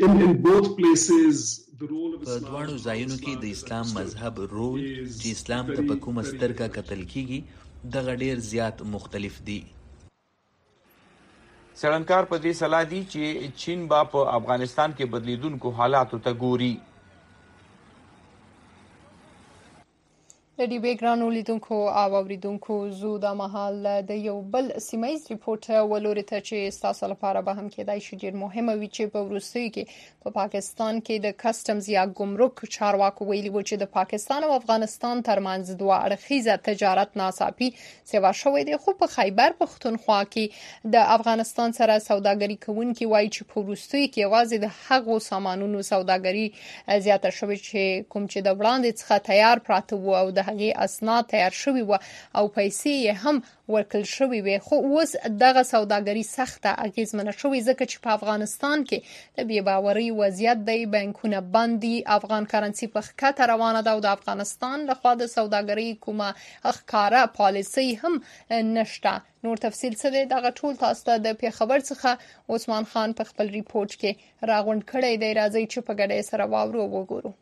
په دواړو ځایونو کې د اسلام مذهب رول چې اسلام ته په کومه سترګه کتل کیږي دغه ډیر زیات مختلف دي. څېړنکار په دې سلا دي چې چین با په افغانستان کې بدلیدونکو حالاتو ته ګوري. د دې بیګرانو لیدونکو او اوریدونکو زو د مهال د یو بل سیمایز ریپورت ولوري ته چې تاسو لپاره به هم کېدای شي ډیر مهمه وي چې په وروستیو کې په پاکستان کې د کسټمز یا ګمرک چارواکو ویلي و چې د پاکستان او افغانستان ترمنځ دوه اړخیزه تجارت ناڅاپي سیوا شوې ده، خو په خیبر پښتونخوا کې د افغانستان سره سوداګري کوونکي وایي چې په وروستیو کې یوازې د هغو سامانونو سوداګري زیاته شوې چې کوم چې د وړاندې څخه تیار پراته وو او د هغه اسناد تیار شوی و او پیسې هم ورکل شوی وي، خو اوس دغه سوداګري سخته اغیزمنه شوې ځکه چې په افغانستان کې د بې باورۍ وضعیت دی، بانکونه بندي، افغان کرنسي په ښکته روانه ده او د افغانستان لخوا د سوداګرۍ کومه ښکاره پالیسي هم نشته. نور تفصیل څه دی دغه ټول تاسو ته د پیښور څخه عثمان خان په خپل ریپورت کې راغونډ کړی دی، راځي چې په ګډه سره واورو وګورو.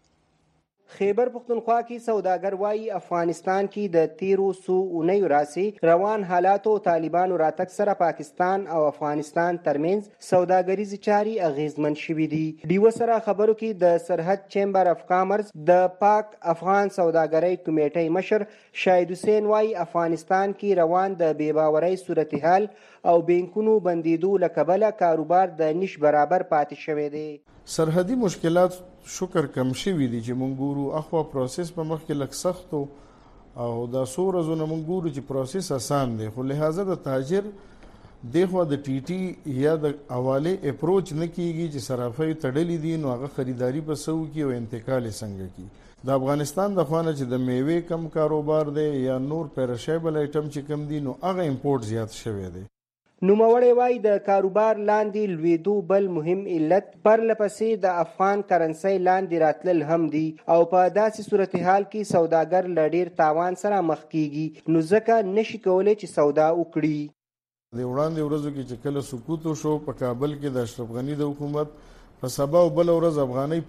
خیبر پختونخوا کې سوداګر وايي افغانستان کې د تیرو سو اونیو راسي روان حالاتو طالبانو راتګ سره پاکستان او افغانستان ترمنځ سوداګریزي چاري اغیزمن شوې دي. دیو سره خبرو کې د سرحد چیمبر اف کامرس د پاک افغان سوداګرۍ کمیټې مشر شاهد حسین وايي افغانستان کې روان د بې باورۍ صورتحال او بینکونو بندیدو لکبله کاروبار د نش برابر پاتې شوی دی. سرحدي مشکلات شکر کم شوي دي چې مونږ ګورو اخوا پروسس په مخ کې لږ سخت او دا څو ورځې مونږ ګورو چې پروسس آسان دی، خو لہذا د تاجر دغه د ټي ټي یا د حواله اپروچ نه کیږي چې صرافي تړلې دي نو هغه خریداري په سو کې او انتقال څنګه کی. د افغانستان د خوانه چې د میوه کم کاروبار دی یا نور پیرشیبل آیټم چې کم دي نو هغه امپورټ زیات شوی دی. نوموړی وايي د کاروبار لاندې لویدو بل مهم علت پرلپسې د افغان کرنسي لاندې راتلل هم دي او په داسې صورتحال کې سوداګر له ډیر تاوان سره مخ کیږي نو ځکه نشي کولی چې سودا وکړي. د وړاندې ورځو کې چې کله سقوط وشو په کابل کې د اشرف غنی د حکومت په سبا او بل ورځ افغاني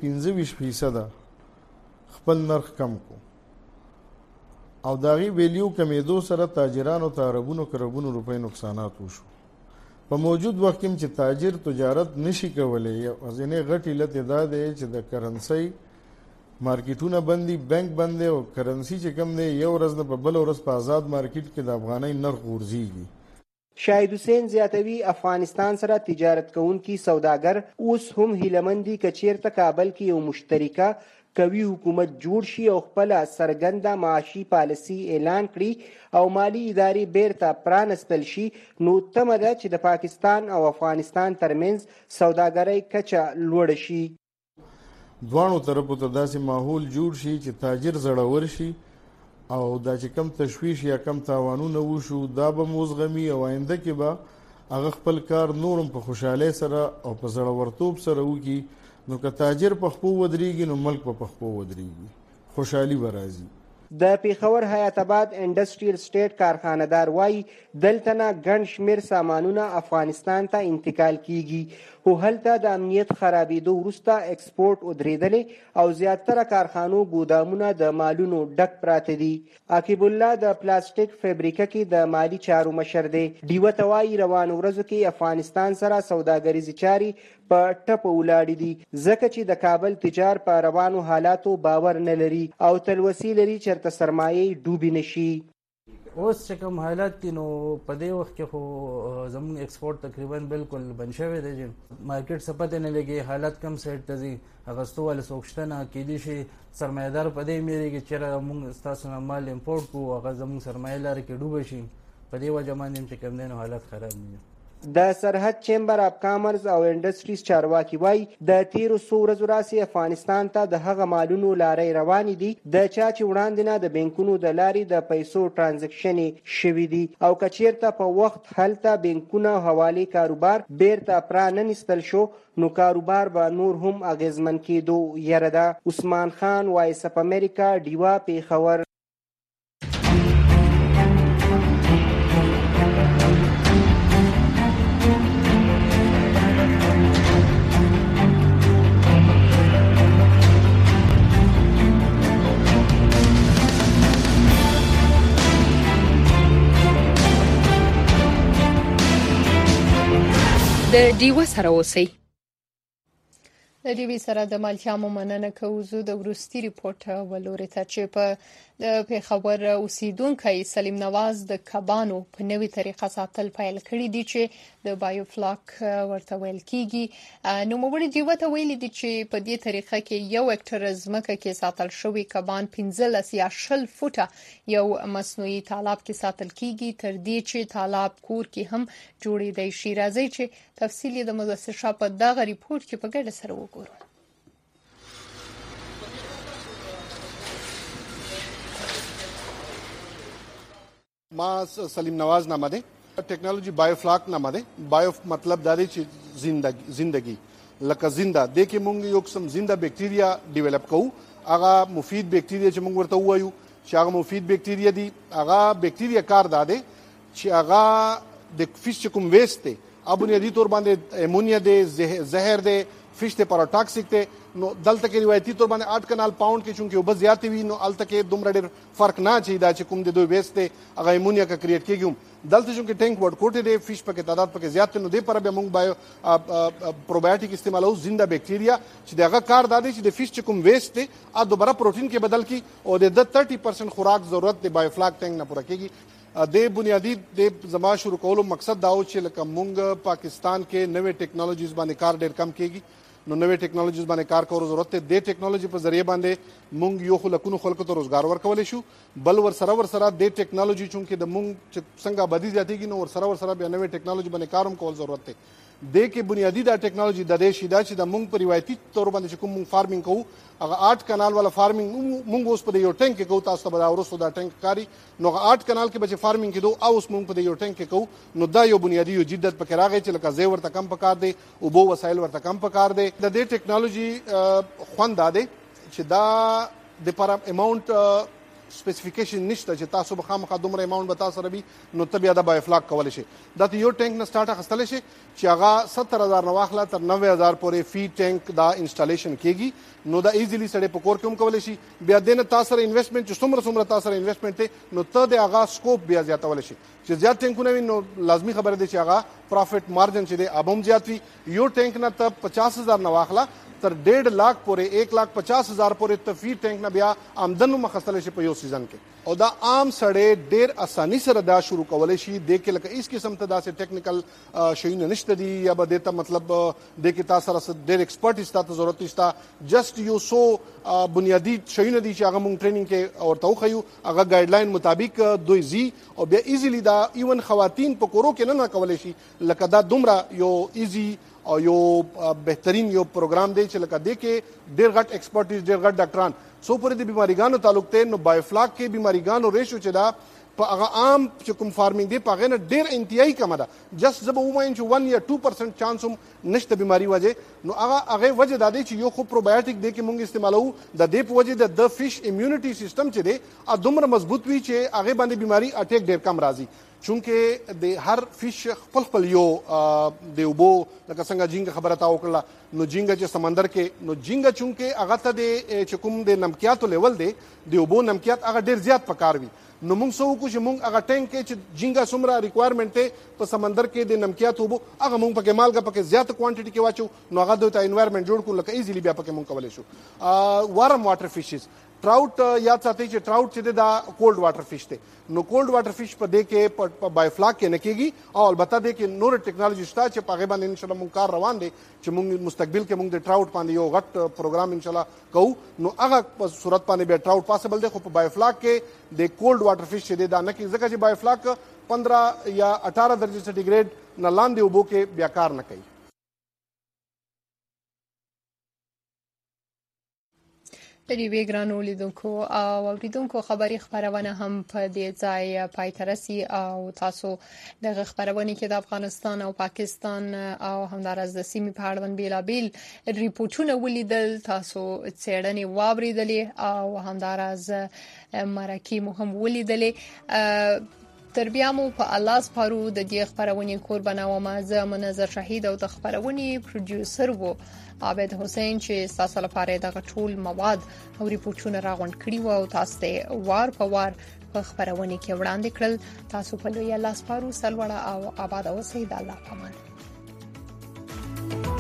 25% خپل نرخ کم کو او داغي ویلیو کمیدو سره تاجرانو ته اربونو روپۍ نقصانات وشو. په موجود وخت کې چې تاجر تجارت نشي کولای یا ځینې غټ علت دا دی چې د کرنسي مارکیټونه بندي، بانک بند او کرنسي چې کم دی یو ورځ نه په بل ورځ په آزاد مارکیټ کې د افغاني نرخ غورځيږي. شاهد حسین زیاتوي افغانستان سره تجارت کوونکي سوداګر اوس هم هیلمندي کچیرته کابل کې یو مشترکه کوي حکومت جوړ شي او خپل سرګنده معاشي پالیسي اعلان کړي او مالی ادارې بیرته پرانستل شي نو تمه ده چې د پاکستان او افغانستان ترمنځ سوداګرۍ کچه لوړ شي. دوانو طرفو ته داسې ماحول جوړ شي چې تاجر زړور شي او دا چې کم تشویش یا کم تاوانونه وشو دا به موزغمي او آینده کې به هغه خپل کار نورم په خوشاله سره او په زړورتوب سره وکړي نو که تاجر په خپو ودرېږي نو ملک په خپو ودرېږي، خوشحالي به راځي. د پیښور حیات آباد انډسټریل سټیټ کارخانه‌دار وايي دلته نه ګڼ شمېر سامانونه افغانستان ته انتقال کیږي خو هلته د امنیت خرابېدو وروسته ایکسپورټ ودرېدلې او زیاتره کارخانو ګودامونه د مالونو ډک پراته دي. عاقب الله د پلاستیک فابریکه کې د مالی چارو مشر دی. ډیوه ته وايي روانو ورځو کې افغانستان سره سوداګریزي چاري په ټپه ولاړې دي ځکه چې د کابل تجار په روانو حالاتو باور نه لري او تلوسې لري چېرته سرمایې ډوبې نشي. اوس چې کوم حالات دي نو په دې وخت کې خو زموږ ایکسپورټ تقریبا بالکل بند شوی دی چې مارکیټ څه پته نه لګي، حالات کم سیټ ته ځي، اغوستو والا څوک شته نه، کیدای شي سرمایه‌دار په دې میریږي چې موږ ستاسو نه مال امپورټ کوو هغه زموږ سرمایه لاره کې ډوبه شي، په دې وجه باندې چې کوم دی نو حالات خراب دي. د سرحد چیمبر اف کامرس او انډسټریز چارواکي وايي د تیرو څو ورځو راسي افغانستان ته د هغه مالونو لارې روانې دي د چا چې وړاندې نه د بانکونو د لارې د پیسو ترانزیکشن شوي دي او کچیرته په وخت هلته بانکونه حواله کاروبار بیرته پرانستل شو نو کاروبار به نور هم اغیزمن کېدو یره ده. عثمان خان، وایس اف امریکا، ډیوا، پیښور. د ډیوه سره اوسئ. د ډیوې سره د مالتیا مننه کوو. زه د وروستي ریپورت ولوري ته چې په د پیښور اوسیدونکو سلیم نواز د کبانو په نوې طریقه ساتل پیل کړی دی چې د بایوفلاک ورته ویل کیږي. نو موږ دیو ته ویل دي چې په دې طریقه کې یو هکټر ځمکه کې ساتل شوی کبان 15 یا 20 فوټه یو مصنوعي تالاب کې ساتل کیږي، تر دې چې تالاب کور کې هم جوړېدای شي. راځي چې تفصیل د مؤسسه شاپ دغه ریپورت کې په ګډه سره وګورو. ما سلیم نواز نامه ده. ټیکنالوژي بایوفلاک نامه ده. بایو مطلب دا دی چې زندگی لکه زنده د کې مونږ یو قسم زنده بکټیریا ډیولپ کوو. هغه مفید بکټیریا چې مونږ ورته وایو چې هغه مفید بکټیریا دي. هغه بکټیریا کار داده چې هغه د فیش کوم ویست دی بنیادی طور باندې امونیا دی، زهر دی، فیش ته پاراټاکسیک دی. نو دلته کې روایتي طور باندې 8 کنال پاوند کې چونکه وب زیات وي نو الته کې دومره ډېر فرق نه چي دا چې کوم د دوی ویست دی هغه امونیا کا کریټ کېږي. دلته چونکه ټینک ورډ کوټه دی، فیش پکې تعداد پکې زیات نو دی پر به موږ بایو پروبایوټیک استعمالو زنده بکټیریا چې دغه کار دادی چې د فیش کوم ویست دی ا دوباره پروتین کې بدل کی او د 30% خوراک ضرورت دی بایوفلاک ټینک نه پوره کېږي. د بنیادی د زما شروع کولو مقصد دا و چې لکه مونږ پاکستان کې نوې ټیکنالوژیز باندې کار ډېر کم کېږي. نو نوې ټیکنالوژیز باندې کار کولو ضرورت دی. د ټیکنالوژي په ذریعہ باندې مونږ یو خلکونو خلکو ته روزګار ورکولای شو، بل ور سره د ټیکنالوژي چونکه د مونږ څنګه بدی زیاتېږي نو ور سره بیا نوې ټیکنالوژي باندې کاروم کول ضرورت دی. د کې بنیادی دا ټیکنالوژي د دې شیدا چې د مونږ په روایتي تور باندې کوم مونږ فارمینګ کوو هغه 8 کانال والا فارمینګ مونږ اوس په یو ټینک کې کوو. تاسو ته به ورسو دا ټینک کاری نو 8 کانال کې به فارمینګ کېدو او اوس مونږ په یو ټینک کې کوو. نو دا یو بنیادی یو جدت پکې راغی چې لکه زی ورته کم پکار دی او بو وسایل ورته کم پکار دی. د دې ټیکنالوژي خوند داده چې دا د پر اماونت سپیسیفیکیشن نشته چې تاسو به خامخا دومره اماونت به تاسو ربي نو ته بیا د بایوفلاک کول شي. دا ته یو ټینک نه سٹارټ اخستل شي چې هغه 70000 نه واخله تر 90000 پورې فی ټینک دا انسټالیشن کیږي. نو دا ایزیلی سړی په کور کې هم کول شي. بیا دنه تاسو سره انویسټمنت چې څومره تاسو سره انویسټمنت ته نو ته د هغه سکوپ بیا زیاتول شي چې زیات ټینکونه وي نو لازمی خبره ده چې هغه پروفټ مارجن چې دی ابم زیات وي. یو ټینک نه ته 50000 نه واخله تر 1.5 लाख پورې 1,50,000 پورې تفی ټینک نه بیا آمدن مخصله شي په یو سیزن کې. او دا عام سړی ډېر اساني سره دا شروع کولای شي. د کې لکه اس قسم ته داسې ټیکنیکل شیونه نشته دي یا به دته مطلب د کې تاسو سره ډېر ایکسپرټ استاته ضرورت نشته. جست یو سو بنیادی شیونه دي چې هغه مونږ ټریننګ کې اورته وخیو هغه ګایډلاین مطابق دوی زی او بیا ایزیلی دا ایون خواتین په کورو کې نه کولای شي. لکه دا دومره یو ایزی او یو بهترین یو پروګرام دی چې لکه د کې ډېر غټ ایکسپرټیز ډېر غټ ډاکټران سو پورې د بیماریګانو تعلق ته نو بایوفلاک کې بیماریګانو ریشو چې دا په هغه عام چې کوم فارمینګ دی په هغه نه ډېر انتهایی کم ده. جست زه به ووایم چې 1 یا 2% چانس هم نشته بیماری وجه. نو هغه وجه دا دی چې یو خو پروبایوټیک دی کې مونږ استعمالو د دې په وجه د فیش امیونټي سیستم چې دی دومره مضبوط وي چې هغه باندې بیماری اٹیک ډېر کم راځي. چونکه د هر فیش خپل یو د وبو لکه څنګه جینګ خبره تا وکړه نو جینګ چې سمندر کې نو جینګ چونکه هغه ته د چکم د نمکیاتو لیول دی د وبو نمکیات هغه ډیر زیات پکار وي. نو موږ سو کو چې موږ هغه ټینک کې چې جینګ سمره ریکوایرمنٹ ته په سمندر کې د نمکیات وبو هغه موږ پکې مالګه پکې زیات کوانټیټي کې واچو نو هغه د انوایرنمنت جوړ کو لکه ایزیلی بیا پکې موږ کولای شو. وارم واټر فیشز ټراوټ یاد ساتئ چې ټراوټ چې دا کولډ واټر فیش دی. نو کولډ واټر فیش په دې کې په بایوفلاک کې نه کېږي او البته دې کې نور ټیکنالوژي شته چې په هغه باندې ان شاء الله مونږ کار روان دي چې مونږ مستقبل کې مونږ د ټراوټ باندې یو غټ پروګرام ان شاء الله کوو. نو هغه په صورت باندې به ټراوټ پاسبل دی خو په بایوفلاک کې د کولډ واټر فیش چې دا نه کې ځکه چې بایوفلاک 15 یا 18 درجه سنټیګریډ نه لاندې اوبو کې بیا کار نه کوي. لري ګرانو لیدونکو او اوریدونکو خبري خبرونه هم په دې ځای پای ته رسي او تاسو د خبرونه کې د افغانستان او پاکستان او همدارس د سیمې په اړه بیلابیل ریپورتونه ولیدل. تاسو څېړنې واوریدلې او همدارس مرکې مو هم ولیدلې. تر بیا مو په الله سپارو د دې خبرونه قربانه و مازه منظر شهید او د خبرونه پروډوسر وو عابد حسین چې تاسو لپاره دغه ټول مواد او ریپورتونه راغونډ کړي وو او تاسو ته وار په وار په خبرونه کې وړاندې کړل. تاسو په لوی الله سپارو سلوړه او آباد اوسئ. د الله پامان.